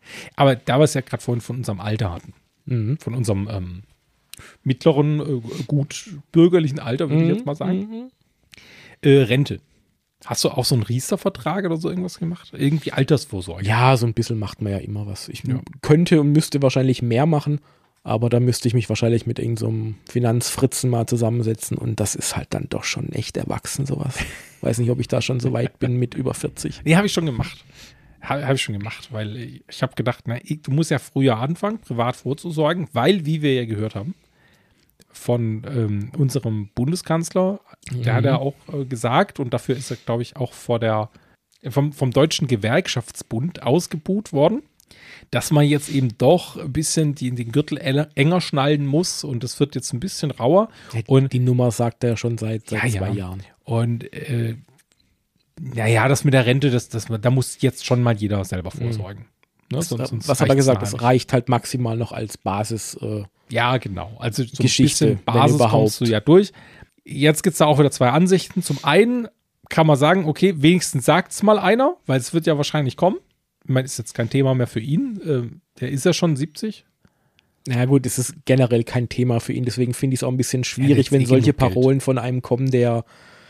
Speaker 2: Aber da wir es ja gerade vorhin von unserem Alter hatten,
Speaker 1: Mhm.
Speaker 2: von unserem ähm, mittleren, äh, gut bürgerlichen Alter, würde
Speaker 1: Mhm.
Speaker 2: ich jetzt mal sagen,
Speaker 1: Mhm.
Speaker 2: äh, Rente. Hast du auch so einen Riester-Vertrag oder so irgendwas gemacht? Irgendwie Altersvorsorge.
Speaker 1: Ja, so ein bisschen macht man ja immer was. Ich
Speaker 2: Ja.
Speaker 1: könnte und müsste wahrscheinlich mehr machen, aber da müsste ich mich wahrscheinlich mit irgendeinem so Finanzfritzen mal zusammensetzen und das ist halt dann doch schon echt erwachsen, sowas. Weiß nicht, ob ich da schon so weit bin mit über vierzig.
Speaker 2: Nee, habe ich schon gemacht. Habe hab ich schon gemacht, weil ich habe gedacht, na, ich- du musst ja früher anfangen, privat vorzusorgen, weil, wie wir ja gehört haben, von ähm, unserem Bundeskanzler, der hat ja auch äh, gesagt, und dafür ist er, glaube ich, auch vor der, vom, vom Deutschen Gewerkschaftsbund ausgebuht worden, dass man jetzt eben doch ein bisschen die, den Gürtel ele- enger schnallen muss und es wird jetzt ein bisschen rauer. Und
Speaker 1: die Nummer sagt er ja schon seit, seit
Speaker 2: Ja,
Speaker 1: zwei
Speaker 2: ja.
Speaker 1: Jahren.
Speaker 2: Und äh, naja, das mit der Rente, das, das, da muss jetzt schon mal jeder selber vorsorgen. Ne?
Speaker 1: Das,
Speaker 2: Sonst- sonst
Speaker 1: was hat er
Speaker 2: reicht's
Speaker 1: gesagt?
Speaker 2: nachher
Speaker 1: Das
Speaker 2: nicht.
Speaker 1: reicht halt maximal noch als Basis. Äh,
Speaker 2: Ja, genau. Also so
Speaker 1: Geschichte,
Speaker 2: ein
Speaker 1: wenn
Speaker 2: bisschen Basis
Speaker 1: überhaupt.
Speaker 2: kommst du ja durch. Jetzt gibt es da auch wieder zwei Ansichten. Zum einen kann man sagen, okay, wenigstens sagt es mal einer, weil es wird ja wahrscheinlich kommen. Ich meine, ist jetzt kein Thema mehr für ihn. Ähm, der ist ja schon siebzig.
Speaker 1: Na gut, es ist generell kein Thema für ihn, deswegen finde ich es auch ein bisschen
Speaker 2: Ja,
Speaker 1: schwierig,
Speaker 2: der
Speaker 1: wenn
Speaker 2: hat eh
Speaker 1: solche
Speaker 2: genug Geld.
Speaker 1: Parolen von einem kommen, der,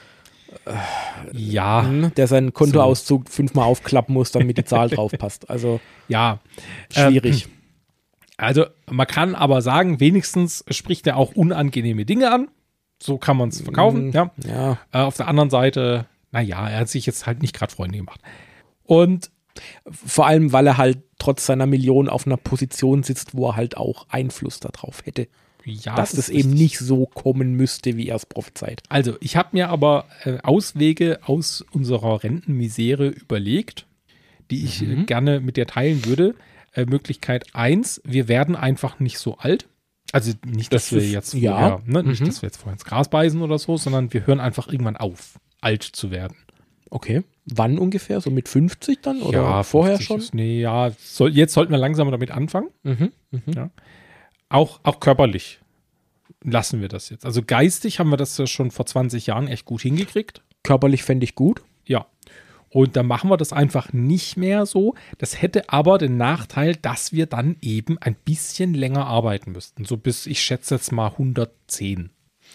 Speaker 2: Ja,
Speaker 1: hm, der seinen Kontoauszug fünfmal aufklappen muss, damit die Zahl drauf passt. Also
Speaker 2: ja.
Speaker 1: schwierig.
Speaker 2: Also man kann aber sagen, wenigstens spricht er auch unangenehme Dinge an. So kann man es verkaufen.
Speaker 1: Mhm.
Speaker 2: Ja.
Speaker 1: Ja.
Speaker 2: Äh, auf der anderen Seite, naja, er hat sich jetzt halt nicht gerade Freunde gemacht. Und
Speaker 1: Vor allem, weil er halt trotz seiner Million auf einer Position sitzt, wo er halt auch Einfluss darauf hätte.
Speaker 2: ja,
Speaker 1: dass das
Speaker 2: ist
Speaker 1: eben
Speaker 2: richtig.
Speaker 1: nicht so kommen müsste, wie er es prophezeit.
Speaker 2: Also, ich habe mir aber äh, Auswege aus unserer Rentenmisere überlegt, die ich
Speaker 1: Mhm.
Speaker 2: äh, gerne mit dir teilen würde. Äh, Möglichkeit eins, wir werden einfach nicht so alt. Also nicht, dass
Speaker 1: Das
Speaker 2: wir
Speaker 1: ist-
Speaker 2: jetzt
Speaker 1: ja.
Speaker 2: vorher, ne, nicht,
Speaker 1: Mhm.
Speaker 2: dass wir jetzt vorher ins Gras beißen oder so, sondern wir hören einfach irgendwann auf, alt zu werden.
Speaker 1: Okay. Wann ungefähr? So mit fünfzig dann? Oder vorher
Speaker 2: fünfzig
Speaker 1: schon?
Speaker 2: Ist, nee, ja, soll, jetzt sollten wir langsam damit anfangen.
Speaker 1: Mhm. Mhm.
Speaker 2: Ja. Auch, auch körperlich lassen wir das jetzt. Also geistig haben wir das ja schon vor zwanzig Jahren echt gut hingekriegt.
Speaker 1: Körperlich fände ich gut.
Speaker 2: Ja. Und dann machen wir das einfach nicht mehr so. Das hätte aber den Nachteil, dass wir dann eben ein bisschen länger arbeiten müssten. So bis, ich schätze jetzt mal hundertzehn.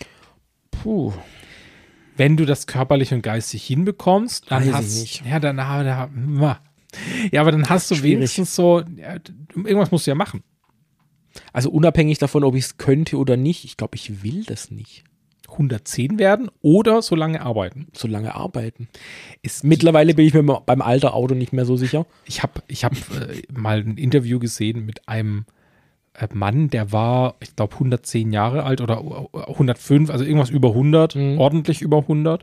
Speaker 1: Puh.
Speaker 2: Wenn du das körperlich und geistig hinbekommst, dann
Speaker 1: Weiß ich
Speaker 2: hast
Speaker 1: nicht.
Speaker 2: Ja, dann, dann, ja, aber dann hast du
Speaker 1: Schwierig.
Speaker 2: wenigstens so, ja, irgendwas musst du ja machen.
Speaker 1: Also unabhängig davon, ob ich es könnte oder nicht, ich glaube, ich will das nicht.
Speaker 2: hundertzehn werden oder so lange arbeiten.
Speaker 1: So lange arbeiten.
Speaker 2: Ist
Speaker 1: Mittlerweile bin ich mir mal beim alter Auto nicht mehr so sicher.
Speaker 2: Ich habe ich hab, äh, mal ein Interview gesehen mit einem äh, Mann, der war, ich glaube, hundertzehn Jahre alt oder hundertfünf, also irgendwas über hundert,
Speaker 1: Mhm.
Speaker 2: ordentlich über hundert.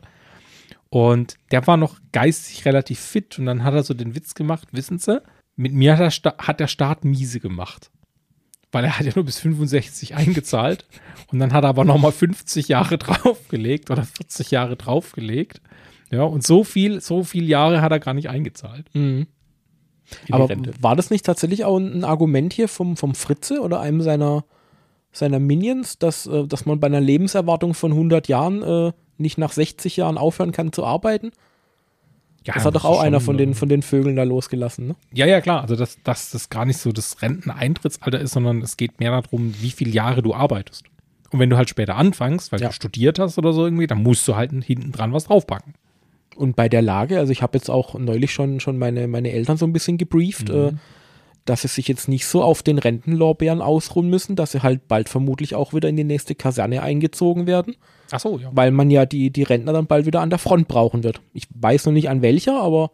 Speaker 2: Und der war noch geistig relativ fit und dann hat er so den Witz gemacht, wissen Sie, mit mir hat der, Sta hat der Staat miese gemacht. Weil er hat ja nur bis fünfundsechzig eingezahlt und dann hat er aber nochmal fünfzig Jahre draufgelegt oder vierzig Jahre draufgelegt. Ja, und so viel, so viel Jahre hat er gar nicht eingezahlt.
Speaker 1: Mhm.
Speaker 2: in die
Speaker 1: Aber
Speaker 2: Rente.
Speaker 1: war das nicht tatsächlich auch ein Argument hier vom, vom Fritze oder einem seiner, seiner Minions, dass, äh, dass man bei einer Lebenserwartung von hundert Jahren äh, nicht nach sechzig Jahren aufhören kann zu arbeiten?
Speaker 2: Ja,
Speaker 1: Das hat doch
Speaker 2: ist
Speaker 1: auch
Speaker 2: schon,
Speaker 1: einer von den,
Speaker 2: äh,
Speaker 1: von den Vögeln da losgelassen, ne?
Speaker 2: Ja, ja, klar. Also, dass, dass das gar nicht so das Renteneintrittsalter ist, sondern es geht mehr darum, wie viele Jahre du arbeitest. Und wenn du halt später anfängst, weil
Speaker 1: Ja.
Speaker 2: du studiert hast oder so irgendwie, dann musst du halt hinten dran was draufpacken.
Speaker 1: Und bei der Lage, also ich habe jetzt auch neulich schon, schon meine, meine Eltern so ein bisschen gebrieft,
Speaker 2: Mhm.
Speaker 1: äh, dass sie sich jetzt nicht so auf den Rentenlorbeeren ausruhen müssen, dass sie halt bald vermutlich auch wieder in die nächste Kaserne eingezogen werden,
Speaker 2: Ach so, ja.
Speaker 1: weil man ja die, die Rentner dann bald wieder an der Front brauchen wird. Ich weiß noch nicht an welcher, aber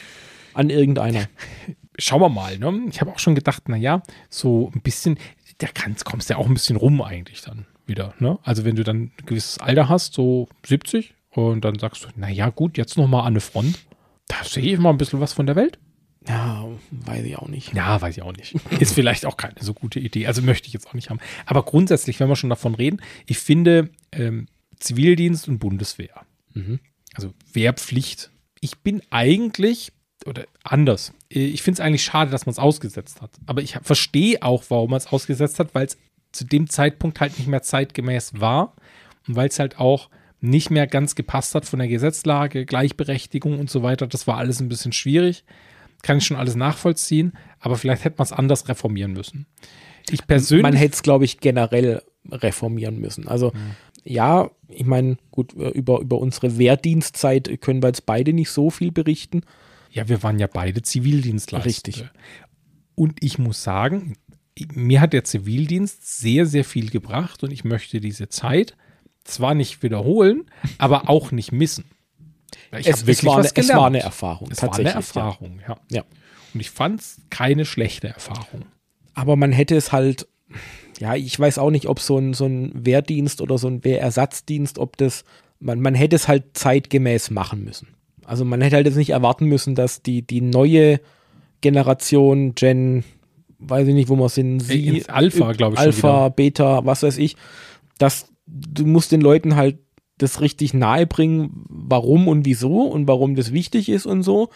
Speaker 1: an irgendeiner.
Speaker 2: Schauen wir mal, ne? Ich habe auch schon gedacht, naja, so ein bisschen, da kannst, kommst du ja auch ein bisschen rum eigentlich dann wieder, ne? Also wenn du dann ein gewisses Alter hast, so siebzig, und dann sagst du, naja, gut, jetzt nochmal an eine Front. Da sehe ich mal ein bisschen was von der Welt.
Speaker 1: Ja, weiß ich auch nicht.
Speaker 2: Ja, weiß ich auch nicht. Ist vielleicht auch keine so gute Idee. Also möchte ich jetzt auch nicht haben. Aber grundsätzlich, wenn wir schon davon reden, ich finde ähm, Zivildienst und Bundeswehr,
Speaker 1: Mhm.
Speaker 2: also Wehrpflicht, ich bin eigentlich, oder anders, äh, ich finde es eigentlich schade, dass man es ausgesetzt hat. Aber ich verstehe auch, warum man es ausgesetzt hat, weil es zu dem Zeitpunkt halt nicht mehr zeitgemäß war und weil es halt auch nicht mehr ganz gepasst hat von der Gesetzlage, Gleichberechtigung und so weiter. Das war alles ein bisschen schwierig. kann ich schon alles nachvollziehen, aber vielleicht hätte man es anders reformieren müssen. Ich persönlich.
Speaker 1: Man hätte es, glaube ich, generell reformieren müssen. Also, mhm. ja, ich meine, gut, über, über unsere Wehrdienstzeit können wir jetzt beide nicht so viel berichten.
Speaker 2: Ja, wir waren ja beide Zivildienstleister.
Speaker 1: Richtig.
Speaker 2: Und ich muss sagen, mir hat der Zivildienst sehr, sehr viel gebracht und ich möchte diese Zeit zwar nicht wiederholen, aber auch nicht missen. Ich
Speaker 1: es, es, war eine, es war eine Erfahrung.
Speaker 2: Es war eine Erfahrung, ja.
Speaker 1: ja.
Speaker 2: Und ich fand es keine schlechte Erfahrung.
Speaker 1: Aber man hätte es halt, ja, ich weiß auch nicht, ob so ein, so ein Wehrdienst oder so ein Wehrersatzdienst, ob das, man, man hätte es halt zeitgemäß machen müssen. Also man hätte halt jetzt nicht erwarten müssen, dass die, die neue Generation, Gen, weiß ich nicht, wo wir sind, sie,
Speaker 2: Alpha, glaube ich,
Speaker 1: Alpha,
Speaker 2: schon wieder.
Speaker 1: Beta, was weiß ich, dass du musst den Leuten halt das richtig nahe bringen, warum und wieso und warum das wichtig ist und so.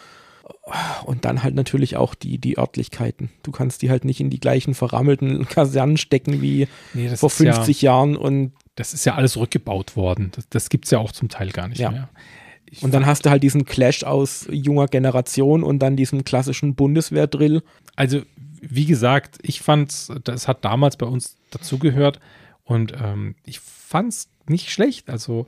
Speaker 1: Und dann halt natürlich auch die, die Örtlichkeiten. Du kannst die halt nicht in die gleichen verrammelten Kasernen stecken wie
Speaker 2: nee,
Speaker 1: vor fünfzig ja, Jahren. Und
Speaker 2: das ist ja alles rückgebaut worden. Das, das gibt es ja auch zum Teil gar nicht
Speaker 1: ja.
Speaker 2: mehr. Ich
Speaker 1: und dann hast du halt diesen Clash aus junger Generation und dann diesem klassischen Bundeswehrdrill.
Speaker 2: Also, wie gesagt, ich fand's, das hat damals bei uns dazugehört und ähm, ich fand's nicht schlecht. Also,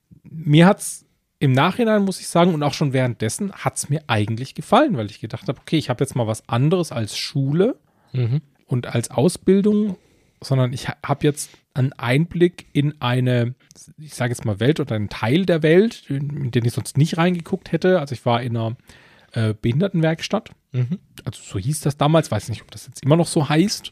Speaker 2: mir hat's im Nachhinein, muss ich sagen, und auch schon währenddessen, hat's mir eigentlich gefallen, weil ich gedacht habe, okay, ich habe jetzt mal was anderes als Schule
Speaker 1: mhm.
Speaker 2: und als Ausbildung, sondern ich habe jetzt einen Einblick in eine, ich sage jetzt mal Welt oder einen Teil der Welt, in den ich sonst nicht reingeguckt hätte. Also ich war in einer äh, Behindertenwerkstatt,
Speaker 1: mhm.
Speaker 2: also so hieß das damals, weiß nicht, ob das jetzt immer noch so heißt,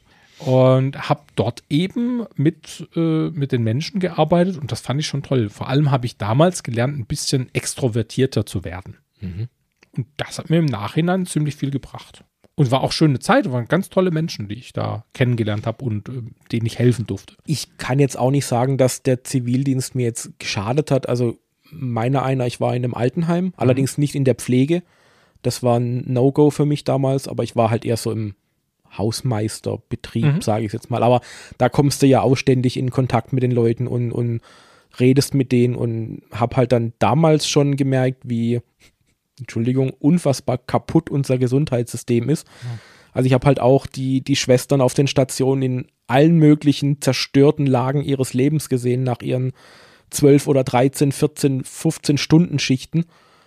Speaker 2: und habe dort eben mit, äh, mit den Menschen gearbeitet und das fand ich schon toll. Vor allem habe ich damals gelernt, ein bisschen extrovertierter zu werden.
Speaker 1: Mhm.
Speaker 2: Und das hat mir im Nachhinein ziemlich viel gebracht. Und war auch schöne Zeit, waren ganz tolle Menschen, die ich da kennengelernt habe und äh, denen ich helfen durfte.
Speaker 1: Ich kann jetzt auch nicht sagen, dass der Zivildienst mir jetzt geschadet hat. Also meiner einer, ich war in einem Altenheim, mhm. allerdings nicht in der Pflege. Das war ein No-Go für mich damals, aber ich war halt eher so im Hausmeisterbetrieb, mhm. sage ich jetzt mal. Aber da kommst du ja auch ständig in Kontakt mit den Leuten und, und redest mit denen und habe halt dann damals schon gemerkt, wie Entschuldigung, unfassbar kaputt unser Gesundheitssystem ist. Ja. Also ich habe halt auch die, die Schwestern auf den Stationen in allen möglichen zerstörten Lagen ihres Lebens gesehen, nach ihren zwölf oder dreizehn, vierzehn, fünfzehn Stunden Schichten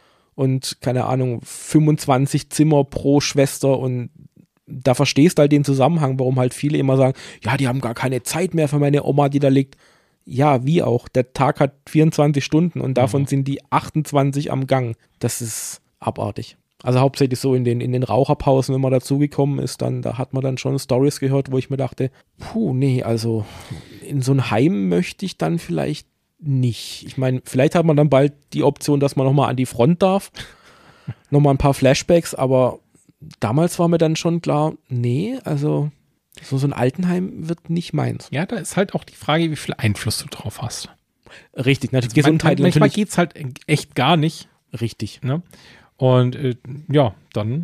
Speaker 1: und keine Ahnung, fünfundzwanzig Zimmer pro Schwester und da verstehst du halt den Zusammenhang, warum halt viele immer sagen, ja, die haben gar keine Zeit mehr für meine Oma, die da liegt. Ja, wie auch. Der Tag hat vierundzwanzig Stunden und davon mhm. sind die achtundzwanzig am Gang. Das ist abartig. Also hauptsächlich so in den, in den Raucherpausen, wenn man dazugekommen ist, dann, da hat man dann schon Storys gehört, wo ich mir dachte, puh, nee, also in so ein Heim möchte ich dann vielleicht nicht. Ich meine, vielleicht hat man dann bald die Option, dass man nochmal an die Front darf. Nochmal ein paar Flashbacks, aber damals war mir dann schon klar, nee, also so, so ein Altenheim wird nicht meins.
Speaker 2: Ja, da ist halt auch die Frage, wie viel Einfluss du drauf hast.
Speaker 1: Richtig, natürlich.
Speaker 2: Also Gesundheit manchmal natürlich. Geht es halt echt gar nicht.
Speaker 1: Richtig.
Speaker 2: Ne? Und äh, ja, dann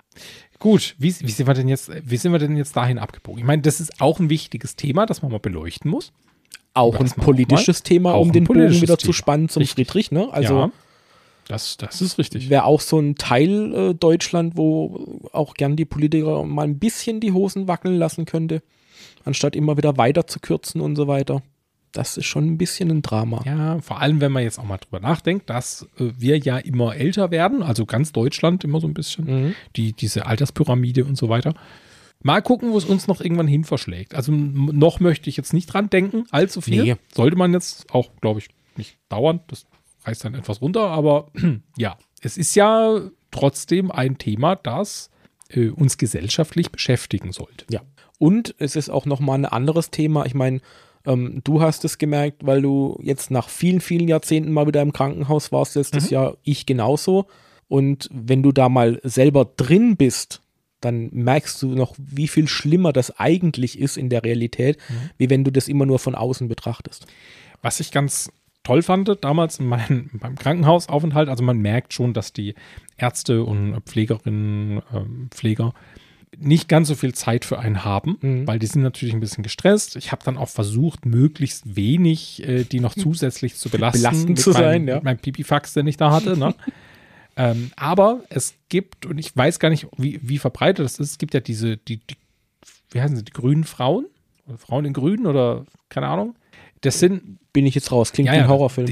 Speaker 2: gut, wie, wie, sind wir denn jetzt, wie sind wir denn jetzt dahin abgebogen? Ich meine, das ist auch ein wichtiges Thema, das man mal beleuchten muss.
Speaker 1: Auch ein politisches Thema, um den Bogen wieder zu spannen zum
Speaker 2: richtig.
Speaker 1: Friedrich. Ne? Also
Speaker 2: ja. Das, das ist richtig.
Speaker 1: Wäre auch so ein Teil äh, Deutschland, wo auch gern die Politiker mal ein bisschen die Hosen wackeln lassen könnte, anstatt immer wieder weiter zu kürzen und so weiter. Das ist schon ein bisschen ein Drama.
Speaker 2: Ja, vor allem, wenn man jetzt auch mal drüber nachdenkt, dass äh, wir ja immer älter werden, also ganz Deutschland immer so ein bisschen,
Speaker 1: mhm.
Speaker 2: die, diese Alterspyramide und so weiter. Mal gucken, wo es uns noch irgendwann hin verschlägt. Also m- noch möchte ich jetzt nicht dran denken, allzu viel. Nee. Sollte man jetzt auch, glaube ich, nicht dauern. Das reißt dann etwas runter, aber ja, es ist ja trotzdem ein Thema, das äh, uns gesellschaftlich beschäftigen sollte.
Speaker 1: Ja, und es ist auch nochmal ein anderes Thema. Ich meine, ähm, du hast es gemerkt, weil du jetzt nach vielen, vielen Jahrzehnten mal wieder im Krankenhaus warst, letztes mhm. Jahr, ich genauso. Und wenn du da mal selber drin bist, dann merkst du noch, wie viel schlimmer das eigentlich ist in der Realität, mhm. wie wenn du das immer nur von außen betrachtest.
Speaker 2: Was ich ganz toll fand damals in meinem, beim Krankenhausaufenthalt, also man merkt schon, dass die Ärzte und Pflegerinnen, äh, Pfleger nicht ganz so viel Zeit für einen haben, mhm. weil die sind natürlich ein bisschen gestresst. Ich habe dann auch versucht, möglichst wenig äh, die noch zusätzlich zu belasten.
Speaker 1: Belastend zu sein,
Speaker 2: mein,
Speaker 1: ja.
Speaker 2: Mit meinem Pipifax, den ich da hatte, ne? Ähm, aber es gibt, und ich weiß gar nicht, wie, wie verbreitet das ist, es gibt ja diese, die, die, wie heißen sie, die grünen Frauen? Oder Frauen in Grün oder keine Ahnung. Das sind.
Speaker 1: Bin ich jetzt raus, klingt
Speaker 2: ja,
Speaker 1: wie ein
Speaker 2: ja,
Speaker 1: Horrorfilm.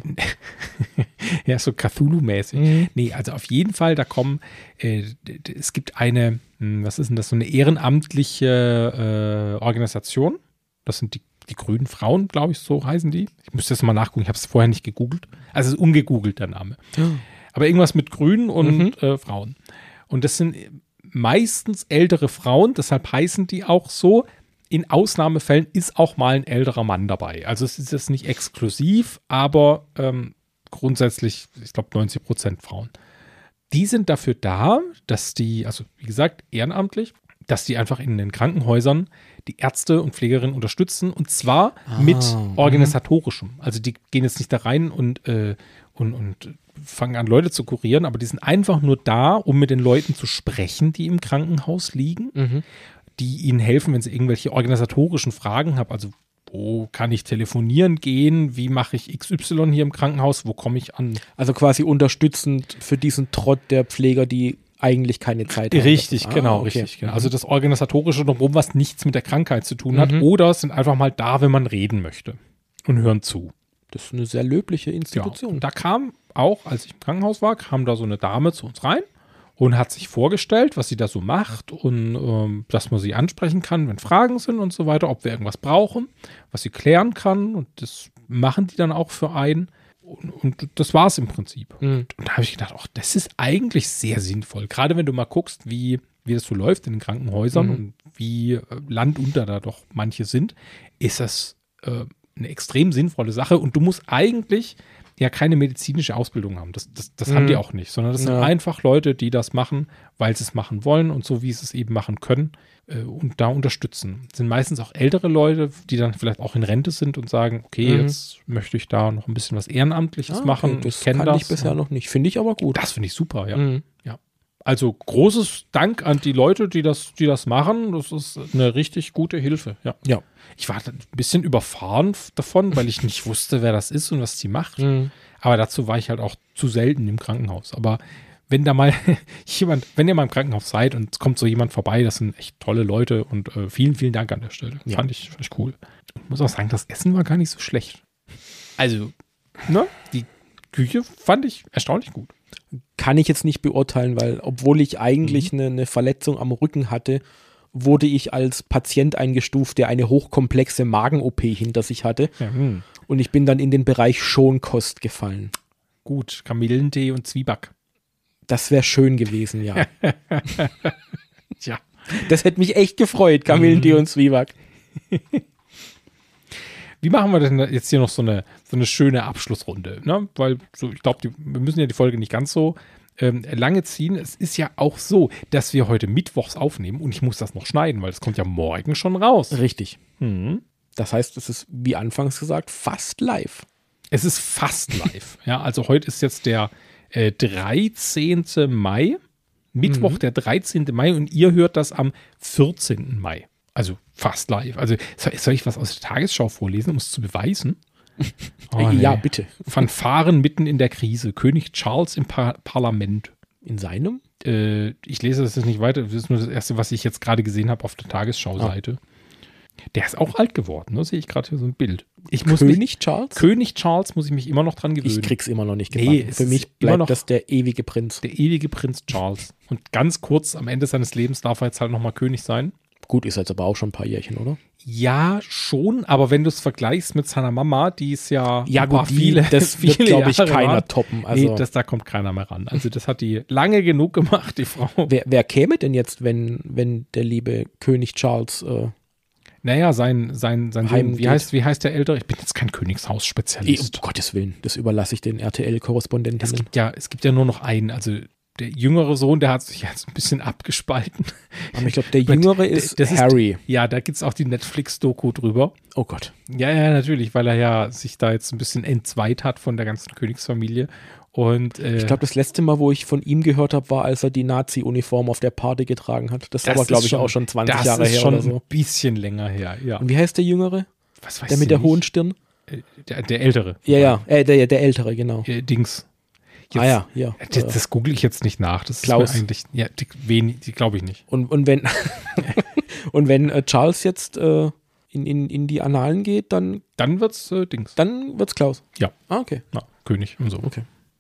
Speaker 2: Ja, so Cthulhu-mäßig.
Speaker 1: Mhm.
Speaker 2: Nee, also auf jeden Fall, da kommen, äh, d- d- es gibt eine, hm, was ist denn das, so eine ehrenamtliche äh, Organisation. Das sind die, die grünen Frauen, glaube ich, so heißen die. Ich müsste jetzt mal nachgucken, ich habe es vorher nicht gegoogelt. Also es ist ungegoogelt, der Name. Aber irgendwas mit Grünen und
Speaker 1: Mhm.
Speaker 2: äh, Frauen. Und das sind meistens ältere Frauen, deshalb heißen die auch so. In Ausnahmefällen ist auch mal ein älterer Mann dabei. Also es ist jetzt nicht exklusiv, aber ähm, grundsätzlich, ich glaube, neunzig Prozent Frauen. Die sind dafür da, dass die, also wie gesagt, ehrenamtlich, dass die einfach in den Krankenhäusern die Ärzte und Pflegerinnen unterstützen und zwar
Speaker 1: Ah,
Speaker 2: mit
Speaker 1: mhm.
Speaker 2: organisatorischem. Also die gehen jetzt nicht da rein und, äh, und, und fangen an, Leute zu kurieren, aber die sind einfach nur da, um mit den Leuten zu sprechen, die im Krankenhaus liegen.
Speaker 1: Mhm.
Speaker 2: Die ihnen helfen, wenn sie irgendwelche organisatorischen Fragen haben. Also, wo kann ich telefonieren gehen? Wie mache ich X Y hier im Krankenhaus? Wo komme ich an?
Speaker 1: Also quasi unterstützend für diesen Trott der Pfleger, die eigentlich keine Zeit haben.
Speaker 2: Richtig,
Speaker 1: Ah,
Speaker 2: genau,
Speaker 1: okay.
Speaker 2: richtig. Genau. Also das Organisatorische drumherum, was nichts mit der Krankheit zu tun hat.
Speaker 1: Mhm.
Speaker 2: Oder sind einfach mal da, wenn man reden möchte und hören zu.
Speaker 1: Das ist eine sehr löbliche
Speaker 2: Ja.
Speaker 1: Institution.
Speaker 2: Und da kam auch, als ich im Krankenhaus war, kam da so eine Dame zu uns rein und hat sich vorgestellt, was sie da so macht und ähm, dass man sie ansprechen kann, wenn Fragen sind und so weiter, ob wir irgendwas brauchen, was sie klären kann. Und das machen die dann auch für einen. Und, und das war es im Prinzip.
Speaker 1: Mhm.
Speaker 2: Und da habe ich gedacht, ach, das ist eigentlich sehr sinnvoll. Gerade wenn du mal guckst, wie, wie das so läuft in den Krankenhäusern
Speaker 1: Mhm.
Speaker 2: und wie äh, landunter da doch manche sind, ist das äh, eine extrem sinnvolle Sache. Und du musst eigentlich ja keine medizinische Ausbildung haben. Das, das, das
Speaker 1: Mhm.
Speaker 2: haben die auch nicht, sondern das sind
Speaker 1: Ja.
Speaker 2: einfach Leute, die das machen, weil sie es machen wollen und so, wie sie es eben machen können äh, und da unterstützen. Das sind meistens auch ältere Leute, die dann vielleicht auch in Rente sind und sagen, okay,
Speaker 1: Mhm.
Speaker 2: jetzt möchte ich da noch ein bisschen was Ehrenamtliches
Speaker 1: Ah,
Speaker 2: machen.
Speaker 1: okay. Das
Speaker 2: ich kenne
Speaker 1: kann
Speaker 2: das.
Speaker 1: ich bisher noch nicht. Finde ich aber gut.
Speaker 2: Das finde ich super, ja.
Speaker 1: Mhm.
Speaker 2: Also großes Dank an die Leute, die das, die das machen. Das ist eine richtig gute Hilfe, ja.
Speaker 1: Ja.
Speaker 2: Ich war ein bisschen überfahren f- davon, weil ich nicht wusste, wer das ist und was sie macht.
Speaker 1: Mhm.
Speaker 2: Aber dazu war ich halt auch zu selten im Krankenhaus. Aber wenn da mal jemand, wenn ihr mal im Krankenhaus seid und es kommt so jemand vorbei, das sind echt tolle Leute und äh, vielen, vielen Dank an der Stelle.
Speaker 1: Ja.
Speaker 2: Fand ich, fand ich cool. Ich muss auch sagen, das Essen war gar nicht so schlecht. Also, ne, die Küche fand ich erstaunlich gut.
Speaker 1: Kann ich jetzt nicht beurteilen, weil obwohl ich eigentlich
Speaker 2: Mhm.
Speaker 1: eine, eine Verletzung am Rücken hatte, wurde ich als Patient eingestuft, der eine hochkomplexe Magen-O P hinter sich hatte.
Speaker 2: Ja, hm.
Speaker 1: Und ich bin dann in den Bereich Schonkost gefallen.
Speaker 2: Gut, Kamillentee und Zwieback.
Speaker 1: Das wäre schön gewesen, ja.
Speaker 2: Tja.
Speaker 1: Das hätte mich echt gefreut, Kamillentee
Speaker 2: Mhm.
Speaker 1: und Zwieback.
Speaker 2: Wie machen wir denn jetzt hier noch so eine, so eine schöne Abschlussrunde? Ne? Weil so, ich glaube, wir müssen ja die Folge nicht ganz so ähm, lange ziehen. Es ist ja auch so, dass wir heute mittwochs aufnehmen und ich muss das noch schneiden, weil es kommt ja morgen schon raus.
Speaker 1: Richtig.
Speaker 2: Mhm.
Speaker 1: Das heißt, es ist, wie anfangs gesagt, fast live.
Speaker 2: Es ist fast live. Ja, also heute ist jetzt der äh, dreizehnten Mai, Mittwoch,
Speaker 1: Mhm.
Speaker 2: der dreizehnten Mai und ihr hört das am vierzehnten Mai. Also fast live. Also soll, soll ich was aus der Tagesschau vorlesen, um es zu beweisen? Oh,
Speaker 1: Äh, Ja,
Speaker 2: nee.
Speaker 1: bitte.
Speaker 2: Fanfaren mitten in der Krise. König Charles im Par Parlament.
Speaker 1: In seinem?
Speaker 2: Äh, ich lese das jetzt nicht weiter. Das ist nur das Erste, was ich jetzt gerade gesehen habe auf der Tagesschau-Seite. Der ist auch alt geworden. Da sehe ich gerade hier so ein Bild. Ich muss mich,
Speaker 1: König Charles?
Speaker 2: König Charles muss ich mich immer noch dran gewöhnen.
Speaker 1: Ich krieg's immer noch nicht
Speaker 2: Nee,
Speaker 1: gebacken.
Speaker 2: es
Speaker 1: Für
Speaker 2: ist
Speaker 1: mich
Speaker 2: immer
Speaker 1: bleibt
Speaker 2: noch-
Speaker 1: das der ewige Prinz.
Speaker 2: Der ewige Prinz Charles. Und ganz kurz am Ende seines Lebens darf er jetzt halt nochmal König sein.
Speaker 1: Gut, ist jetzt aber auch schon ein paar Jährchen, oder?
Speaker 2: Ja, schon, aber wenn du es vergleichst mit seiner Mama, die ist ja,
Speaker 1: Ja,
Speaker 2: ein paar
Speaker 1: gut, die-
Speaker 2: viele,
Speaker 1: das wird,
Speaker 2: viele
Speaker 1: glaube ich,
Speaker 2: Jahre
Speaker 1: keiner
Speaker 2: war.
Speaker 1: toppen. Also,
Speaker 2: nee, das, da kommt keiner mehr ran. Also das hat die lange genug gemacht, die Frau.
Speaker 1: wer, wer käme denn jetzt, wenn, wenn der liebe König Charles äh,
Speaker 2: Naja, sein, sein, sein Sohn,
Speaker 1: Heimgeht.
Speaker 2: wie heißt, wie heißt der Ältere? Ich bin jetzt kein
Speaker 1: eh,
Speaker 2: Königshaus-Spezialist.
Speaker 1: um Gottes Willen, das überlasse ich den R T
Speaker 2: Es
Speaker 1: L-Korrespondentinnen.
Speaker 2: gibt ja, es gibt ja nur noch einen. Also der jüngere Sohn, der hat sich jetzt ein bisschen abgespalten.
Speaker 1: Aber ich glaube, der
Speaker 2: But
Speaker 1: Jüngere ist
Speaker 2: das ist-
Speaker 1: Harry.
Speaker 2: Ja, da gibt es auch die Netflix-Doku drüber.
Speaker 1: Oh Gott.
Speaker 2: Ja, ja, natürlich, weil er ja sich da jetzt ein bisschen entzweit hat von der ganzen Königsfamilie. Und äh,
Speaker 1: Ich glaube, das letzte Mal, wo ich von ihm gehört habe, war, als er die Nazi-Uniform auf der Party getragen hat. Das, ist aber,
Speaker 2: ist
Speaker 1: glaube ich,
Speaker 2: schon-
Speaker 1: auch schon zwanzig
Speaker 2: das
Speaker 1: Jahre
Speaker 2: ist
Speaker 1: her
Speaker 2: schon
Speaker 1: oder so.
Speaker 2: ein bisschen länger her, ja.
Speaker 1: Und wie heißt der Jüngere?
Speaker 2: Was weiß
Speaker 1: Der mit
Speaker 2: ich
Speaker 1: der
Speaker 2: nicht.
Speaker 1: hohen Stirn?
Speaker 2: Äh, Der, der Ältere.
Speaker 1: Ja, ja, äh, der, der Ältere, genau.
Speaker 2: Äh, Dings. Jetzt,
Speaker 1: ah ja, ja.
Speaker 2: Das, das google ich jetzt nicht nach. Das
Speaker 1: Klaus.
Speaker 2: ist mir eigentlich, ja, die, wenig, die glaube ich nicht.
Speaker 1: Und, und wenn, und wenn äh, Charles jetzt äh, in, in, in die Annalen geht, dann,
Speaker 2: Dann wird's äh, Dings.
Speaker 1: dann wird's Klaus.
Speaker 2: Ja.
Speaker 1: Ah, okay.
Speaker 2: Na, König und so.
Speaker 1: Okay.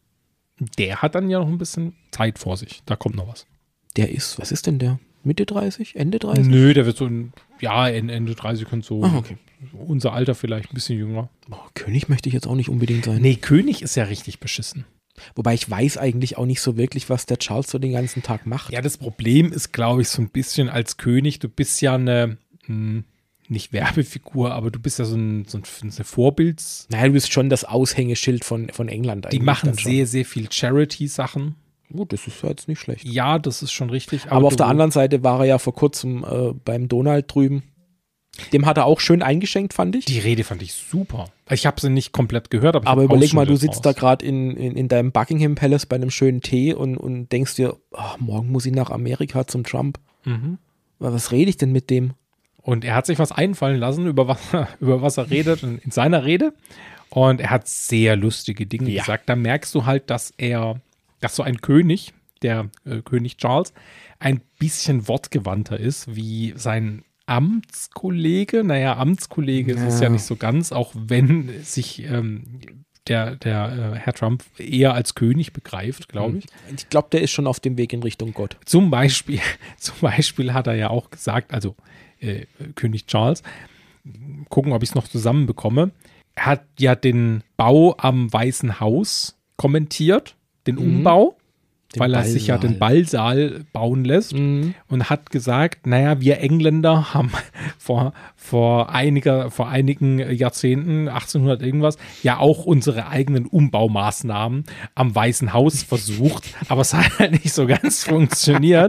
Speaker 2: Der hat dann ja noch ein bisschen Zeit vor sich. Da kommt noch was.
Speaker 1: Der ist, was ist denn der? Mitte dreißig? Ende dreißig?
Speaker 2: Nö, der wird so ein, ja, Ende dreißig und so.
Speaker 1: Ah, okay.
Speaker 2: Unser Alter vielleicht ein bisschen jünger.
Speaker 1: Boah, König möchte ich jetzt auch nicht unbedingt sein.
Speaker 2: Nee, König ist ja richtig beschissen.
Speaker 1: Wobei ich weiß eigentlich auch nicht so wirklich, was der Charles so den ganzen Tag macht.
Speaker 2: Ja, das Problem ist, glaube ich, so ein bisschen als König, du bist ja eine, mh, nicht Werbefigur, aber du bist ja so, ein, so eine Vorbilds.
Speaker 1: Naja, du bist schon das Aushängeschild von, von England eigentlich.
Speaker 2: Die machen
Speaker 1: dann schon.
Speaker 2: sehr, sehr viel Charity-Sachen.
Speaker 1: Gut, das ist ja jetzt nicht schlecht.
Speaker 2: Ja, das ist schon richtig.
Speaker 1: Aber, auf
Speaker 2: du-
Speaker 1: der anderen Seite war er ja vor kurzem äh, beim Donald drüben. Dem hat er auch schön eingeschenkt, fand ich.
Speaker 2: Die Rede fand ich super. Ich habe sie nicht komplett gehört, aber ich
Speaker 1: Aber
Speaker 2: hab
Speaker 1: überleg mal, du
Speaker 2: Ausschnitte
Speaker 1: sitzt da
Speaker 2: draus.
Speaker 1: gerade in, in, in deinem Buckingham Palace bei einem schönen Tee und, und denkst dir, oh, morgen muss ich nach Amerika zum Trump.
Speaker 2: Mhm.
Speaker 1: Was rede ich denn mit dem?
Speaker 2: Und er hat sich was einfallen lassen, über was, über was er redet in, in seiner Rede. Und er hat sehr lustige Dinge
Speaker 1: Ja.
Speaker 2: gesagt. Da merkst du halt, dass er, dass so ein König, der äh, König Charles, ein bisschen wortgewandter ist, wie sein Amtskollege. Naja, Amtskollege ist es
Speaker 1: Ja.
Speaker 2: ja nicht so ganz, auch wenn sich ähm, der, der äh, Herr Trump eher als König begreift, glaube ich.
Speaker 1: Ich glaube, der ist schon auf dem Weg in Richtung Gott.
Speaker 2: Zum Beispiel, zum Beispiel hat er ja auch gesagt, also äh, König Charles, gucken, ob ich es noch zusammenbekomme. Er hat ja den Bau am Weißen Haus kommentiert, den Umbau,
Speaker 1: Den
Speaker 2: weil er sich ja den Ballsaal bauen lässt
Speaker 1: Mhm.
Speaker 2: und hat gesagt, naja, wir Engländer haben vor, vor, einiger, vor einigen Jahrzehnten, achtzehnhundert irgendwas, ja auch unsere eigenen Umbaumaßnahmen am Weißen Haus versucht, aber es hat halt nicht so ganz funktioniert.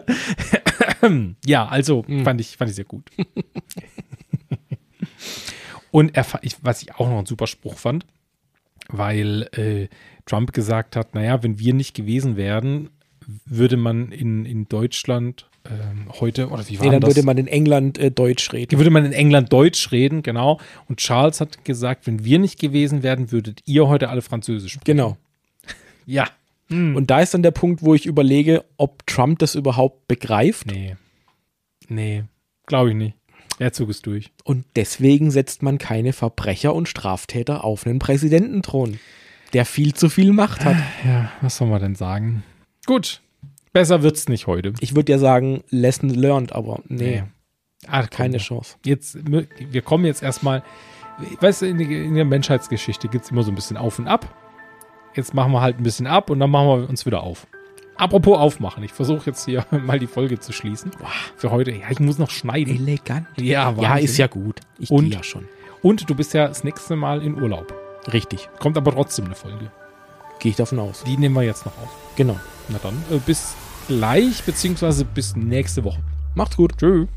Speaker 2: Ja, also fand ich, fand ich sehr gut. Und er, fa- ich, was ich auch noch einen super Spruch fand, weil äh, Trump gesagt hat, naja, wenn wir nicht gewesen wären, würde man in, in Deutschland ähm, heute, oder wie war
Speaker 1: Nee, dann
Speaker 2: das?
Speaker 1: würde man in England äh, Deutsch reden.
Speaker 2: würde man in England Deutsch reden, genau. Und Charles hat gesagt, wenn wir nicht gewesen wären, würdet ihr heute alle Französisch sprechen.
Speaker 1: Genau.
Speaker 2: Ja.
Speaker 1: Und da ist dann der Punkt, wo ich überlege, ob Trump das überhaupt begreift.
Speaker 2: Nee. Nee, glaube ich nicht. Der Zug ist durch.
Speaker 1: Und deswegen setzt man keine Verbrecher und Straftäter auf einen Präsidententhron, der viel zu viel Macht hat.
Speaker 2: Ja, was soll man denn sagen? Gut, besser wird's nicht heute.
Speaker 1: Ich würde ja sagen, lesson learned, aber nee,
Speaker 2: Ah, komm,
Speaker 1: keine Chance.
Speaker 2: Jetzt, wir kommen jetzt erstmal, weißt du, in, der- in der Menschheitsgeschichte gibt es immer so ein bisschen auf und ab. Jetzt machen wir halt ein bisschen ab und dann machen wir uns wieder auf. Apropos aufmachen, ich versuche jetzt hier mal die Folge zu schließen. Für heute, ja, ich muss noch schneiden.
Speaker 1: Elegant.
Speaker 2: Ja,
Speaker 1: Ja,
Speaker 2: Wahnsinn.
Speaker 1: ist ja gut. Ich
Speaker 2: Und?
Speaker 1: gehe ja schon.
Speaker 2: Und du bist ja das nächste Mal in Urlaub.
Speaker 1: Richtig.
Speaker 2: Kommt aber trotzdem eine Folge.
Speaker 1: Gehe ich davon aus.
Speaker 2: Die nehmen wir jetzt noch auf.
Speaker 1: Genau.
Speaker 2: Na dann, äh, bis gleich, beziehungsweise bis nächste Woche.
Speaker 1: Macht's gut.
Speaker 2: Tschüss.